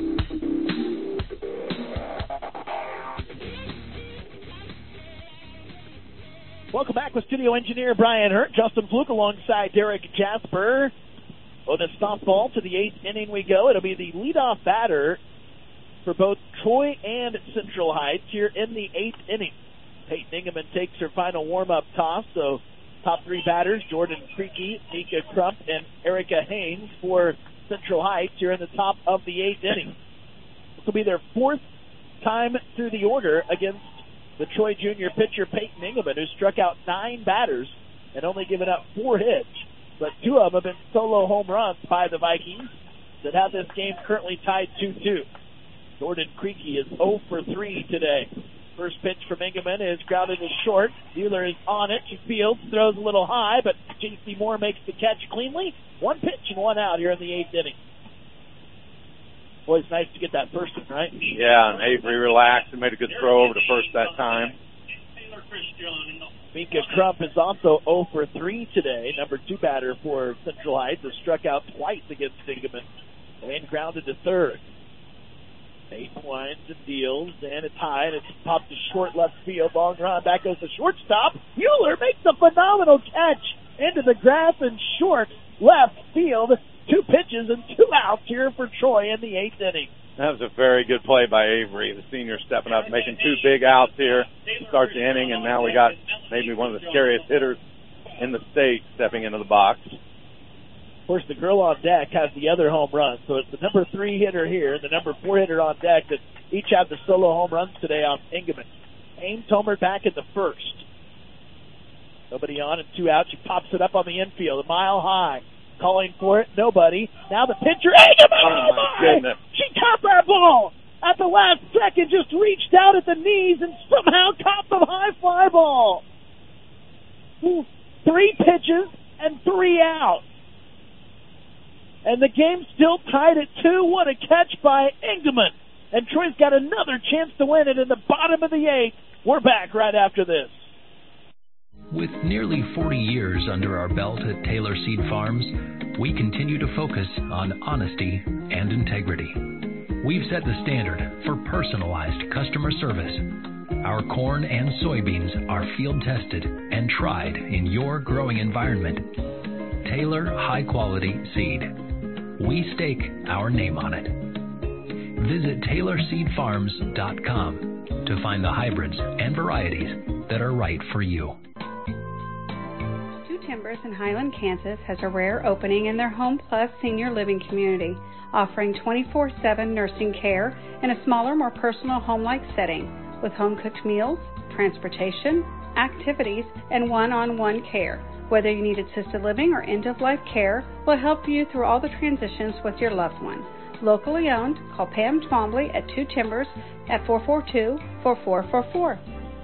Speaker 2: Welcome back with studio engineer Brian Hurt, Justin Fluke alongside Derek Jasper. Bonus softball to the 8th inning we go. It'll be the leadoff batter for both Troy and Central Heights here in the 8th inning. Peyton Ingeman takes her final warm-up toss, so top three batters, Jordan Creaky, Mika Crump, and Erica Haynes for Central Heights here in the top of the 8th inning. This will be their 4th time through the order against the Troy junior pitcher Peyton Ingeman, who struck out 9 batters and only given up 4 hits. But 2 of them have been solo home runs by the Vikings that have this game currently tied 2-2. Jordan Creaky is 0 for 3 today. First pitch from Ingeman is grounded to short. Bueller is on it. She fields, throws a little high, but J.C. Moore makes the catch cleanly. 1 pitch and 1 out here in the 8th inning. Boy, it's nice to get that first one, right?
Speaker 3: Yeah, and Avery relaxed and made a good throw over to first that time.
Speaker 2: Mika Crump is also 0 for 3 today. Number 2 batter for Central Heights has struck out twice against Ingeman and grounded to third. Peyton winds and deals, and it's high, and it's popped to short left field. Long run, back goes the shortstop. Bueller makes a phenomenal catch into the grass in short left field. 2 pitches and 2 outs here for Troy in the 8th inning.
Speaker 3: That was a very good play by Avery, the senior, stepping up, making 2 big outs here to start the inning, and now we got maybe one of the scariest hitters in the state stepping into the box.
Speaker 2: Of course, the girl on deck has the other home run, so it's the number 3 hitter here and the number 4 hitter on deck that each have the solo home runs today on Ingeman. Ames homered back in the first. Nobody on and 2 out. She pops it up on the infield, a mile high. Calling for it, nobody. Now the pitcher, Ingeman!
Speaker 3: Oh my goodness.
Speaker 2: She caught that ball at the last second, just reached out at the knees and somehow caught the high fly ball. 3 pitches and 3 outs. And the game's still tied at 2. What a catch by Ingeman. And Troy's got another chance to win it in the bottom of the 8th. We're back right after this.
Speaker 4: With nearly 40 years under our belt at Taylor Seed Farms, we continue to focus on honesty and integrity. We've set the standard for personalized customer service. Our corn and soybeans are field tested and tried in your growing environment. Taylor High Quality Seed. We stake our name on it. Visit TaylorSeedFarms.com to find the hybrids and varieties that are right for you.
Speaker 5: Two Timbers in Highland, Kansas has a rare opening in their Home Plus senior living community, offering 24/7 nursing care in a smaller, more personal home-like setting with home-cooked meals, transportation, activities, and one-on-one care. Whether you need assisted living or end-of-life care, we'll help you through all the transitions with your loved one. Locally owned, call Pam Twombly at Two Timbers at 442-4444.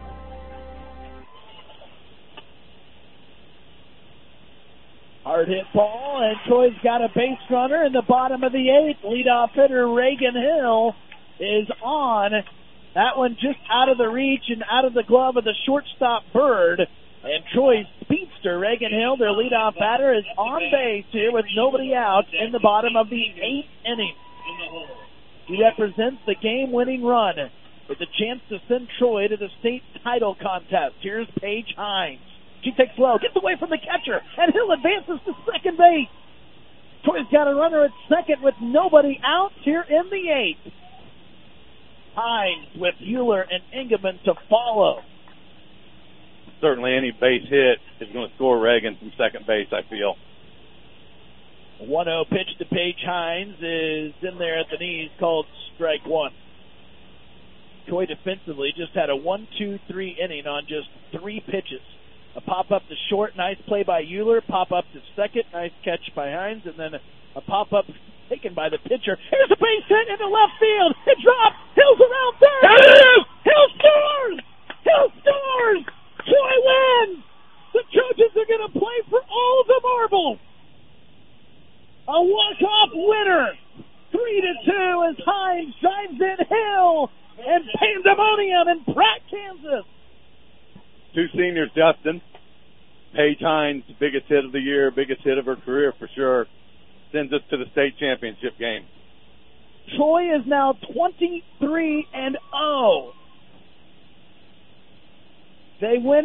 Speaker 2: Hard hit ball, and Troy's got a base runner in the bottom of the 8th. Leadoff hitter Reagan Hill is on. That one just out of the reach and out of the glove of the shortstop Bird. And Troy's speedster, Reagan Hill, their leadoff batter, is on base here with nobody out in the bottom of the 8th inning. He represents the game-winning run with a chance to send Troy to the state title contest. Here's Paige Hines. She takes low, gets away from the catcher, and Hill advances to second base. Troy's got a runner at second with nobody out here in the 8th. Hines with Bueller and Ingeman to follow.
Speaker 3: Certainly any base hit is going to score Reagan from second base, I feel.
Speaker 2: A 1-0 pitch to Paige Hines is in there at the knees, called strike 1. Troy defensively just had a 1-2-3 inning on just 3 pitches. A pop-up to short, nice play by Euler. Pop-up to second, nice catch by Hines. And then a pop-up taken by the pitcher. Here's a base hit into left field. It drops. Hill's around third. Hill scores! Hill scores! Troy wins! The Trojans are going to play for all the marbles. A walk-off winner. 3-2 as Hines drives in Hill and pandemonium in Pratt, Kansas.
Speaker 3: 2 seniors, Justin. Paige Hines, biggest hit of the year, biggest hit of her career for sure. Sends us to the state championship game.
Speaker 2: Troy is now 23-0. They win it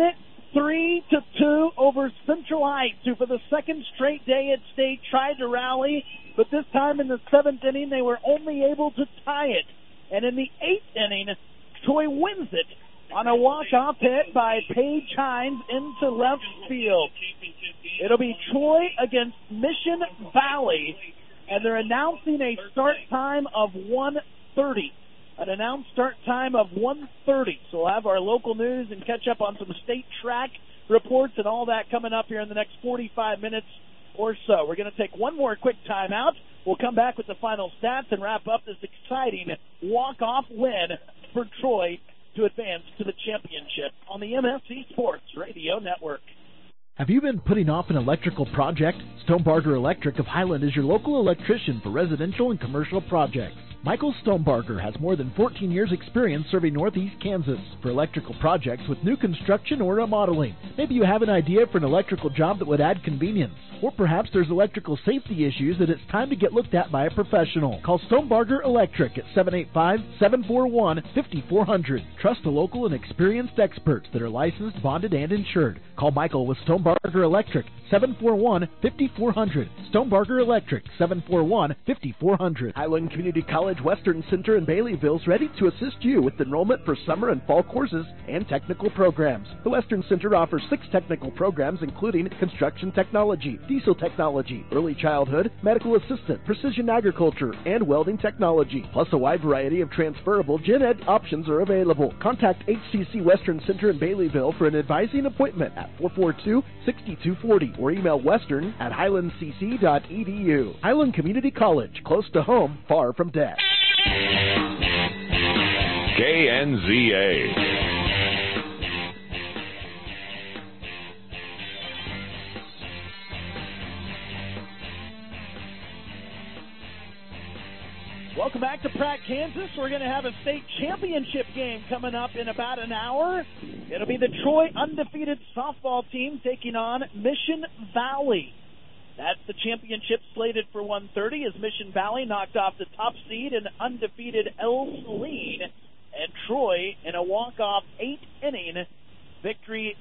Speaker 2: 3-2 over Central Heights, who for the second straight day at state tried to rally, but this time in the 7th inning they were only able to tie it. And in the 8th inning, Troy wins it on a walk-off hit by Paige Hines into left field. It'll be Troy against Mission Valley, and they're announcing a start time of 1:30. An announced start time of 1:30. So we'll have our local news and catch up on some state track reports and all that coming up here in the next 45 minutes or so. We're going to take one more quick timeout. We'll come back with the final stats and wrap up this exciting walk-off win for Troy to advance to the championship on the MSC Sports Radio Network.
Speaker 6: Have you been putting off an electrical project? Stonebarger Electric of Highland is your local electrician for residential and commercial projects. Michael Stonebarger has more than 14 years experience serving Northeast Kansas for electrical projects with new construction or remodeling. Maybe you have an idea for an electrical job that would add convenience. Or perhaps there's electrical safety issues that it's time to get looked at by a professional. Call Stonebarger Electric at 785-741-5400. Trust the local and experienced experts that are licensed, bonded, and insured. Call Michael with Stonebarger Electric, 741-5400. Stonebarger Electric, 741-5400.
Speaker 1: Highland Community College Western Center in Baileyville is ready to assist you with enrollment for summer and fall courses and technical programs. The Western Center offers 6 technical programs including construction technology, diesel technology, early childhood, medical assistant, precision agriculture, and welding technology. Plus a wide variety of transferable gen ed options are available. Contact HCC Western Center in Baileyville for an advising appointment at 442-6240 or email western@highlandcc.edu. Highland Community College, close to home, far from debt.
Speaker 7: KNZA.
Speaker 2: Welcome back to Pratt, Kansas. We're going to have a state championship game coming up in about an hour. It'll be the Troy undefeated softball team taking on Mission Valley. That's the championship slated for 1:30 as Mission Valley knocked off the top seed and undefeated El Saline. And Troy in a walk-off 8th-inning victory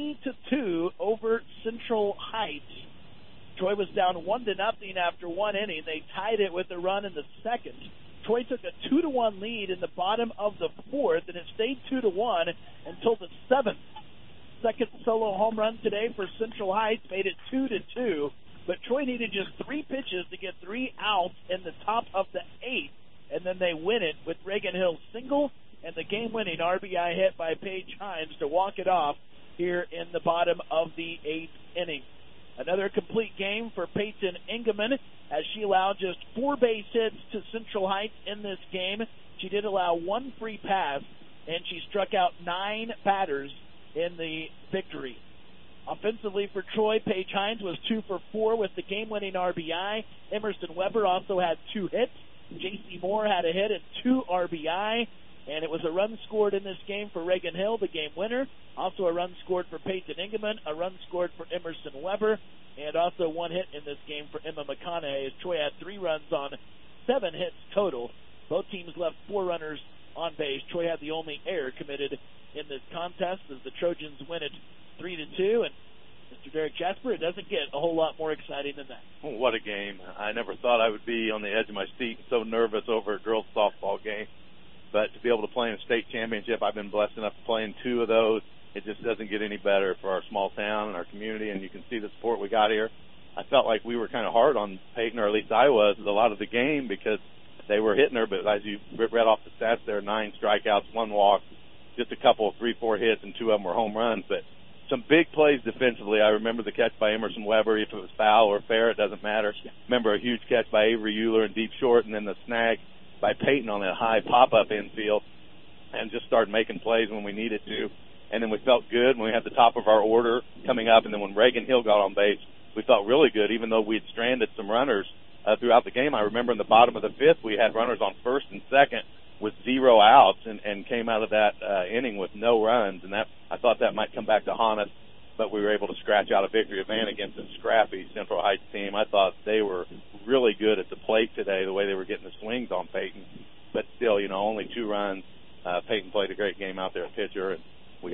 Speaker 2: 3-2 over Central Heights. Troy was down 1-0 after 1 inning. They tied it with a run in the 2nd. Troy took a 2-1 lead in the bottom of the 4th, and it stayed 2-1 until the 7th. Second solo home run today for Central Heights made it 2-2, but Troy needed just 3 pitches to get 3 outs in the top of the 8th, and then they win it with Reagan Hill's single and the game-winning RBI hit by Paige Hines to walk it off here in the bottom of the 8th inning. Another complete game for Peyton Engelman as she allowed just 4 base hits to Central Heights in this game. She did allow 1 free pass, and she struck out 9 batters in the victory. Offensively for Troy, Paige Hines was 2 for 4 with the game-winning RBI. Emerson Weber also had 2 hits. J.C. Moore had a hit and 2 RBI. And it was a run scored in this game for Reagan Hill, the game winner. Also a run scored for Peyton Engelman, a run scored for Emerson Weber, and also 1 hit in this game for Emma McConaughey as Troy had 3 runs on 7 hits total. Both teams left 4 runners on base. Troy had the only error committed in this contest as the Trojans win it 3-2. And Mr. Derek Jasper, it doesn't get a whole lot more exciting than that.
Speaker 3: Oh, what a game. I never thought I would be on the edge of my seat so nervous over a girls softball game. But to be able to play in a state championship, I've been blessed enough to play in 2 of those. It just doesn't get any better for our small town and our community, and you can see the support we got here. I felt like we were kind of hard on Peyton, or at least I was, a lot of the game because they were hitting her. But as you read off the stats there, 9 strikeouts, 1 walk, just a couple, 3-4 hits, and 2 of them were home runs. But some big plays defensively. I remember the catch by Emerson Weber. If it was foul or fair, it doesn't matter. Remember a huge catch by Avery Euler in deep short, and then the snag by Peyton on that high pop-up infield, and just started making plays when we needed to. And then we felt good when we had the top of our order coming up, and then when Reagan Hill got on base, we felt really good, even though we had stranded some runners throughout the game. I remember in the bottom of the 5th, we had runners on 1st and 2nd with 0 outs and came out of that inning with no runs, and that I thought that might come back to haunt us, but we were able to scratch out a victory event against a scrappy Central Heights team. I thought they were really good at the plate today, the way they were getting the swings on Peyton. But still, only 2 runs. Peyton played a great game out there at pitcher, and we got just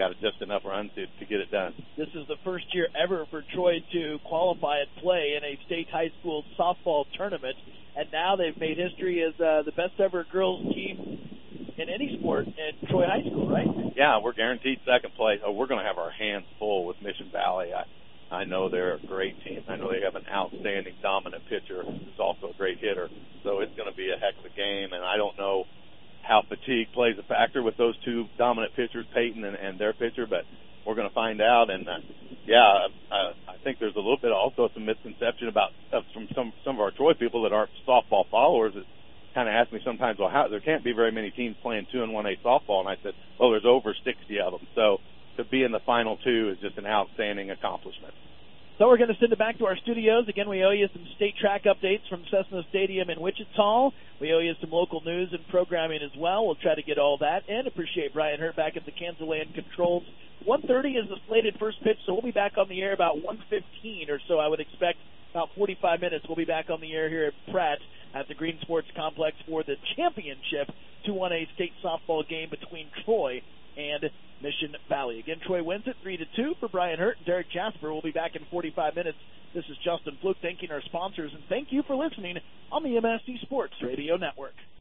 Speaker 3: enough runs to get it done.
Speaker 2: This is the first year ever for Troy to qualify and play in a state high school softball tournament, and now they've made history as the best ever girls team in any sport at Troy High School, right?
Speaker 3: Yeah, we're guaranteed second place. Oh, we're going to have our hands full with Mission Valley. I know they're a great team. I know they have an outstanding, dominant pitcher who's also a great hitter. So it's going to be a heck of a game, and I don't know how fatigue plays a factor with those two dominant pitchers, Peyton and their pitcher, but we're going to find out. And, I think there's a little bit also some misconception from some of our Troy people that aren't softball followers that kind of ask me sometimes, well, how there can't be very many teams playing 2 and 1A softball, and I said, well, there's over 60 of them. So to be in the final 2 is just an outstanding accomplishment.
Speaker 2: So we're going to send it back to our studios. Again, we owe you some state track updates from Cessna Stadium in Wichita. We owe you some local news and programming as well. We'll try to get all that in. Appreciate Brian Hurt back at the Kansas Land Controls. 1:30 is the slated first pitch, so we'll be back on the air about 1:15 or so, I would expect. About 45 minutes, we'll be back on the air here at Pratt at the Green Sports Complex for the championship 2-1A state softball game between Troy and Mission Valley. Again, Troy wins it 3-2 for Brian Hurt and Derek Jasper. We'll be back in 45 minutes. This is Justin Fluke thanking our sponsors, and thank you for listening on the MSC Sports Radio Network.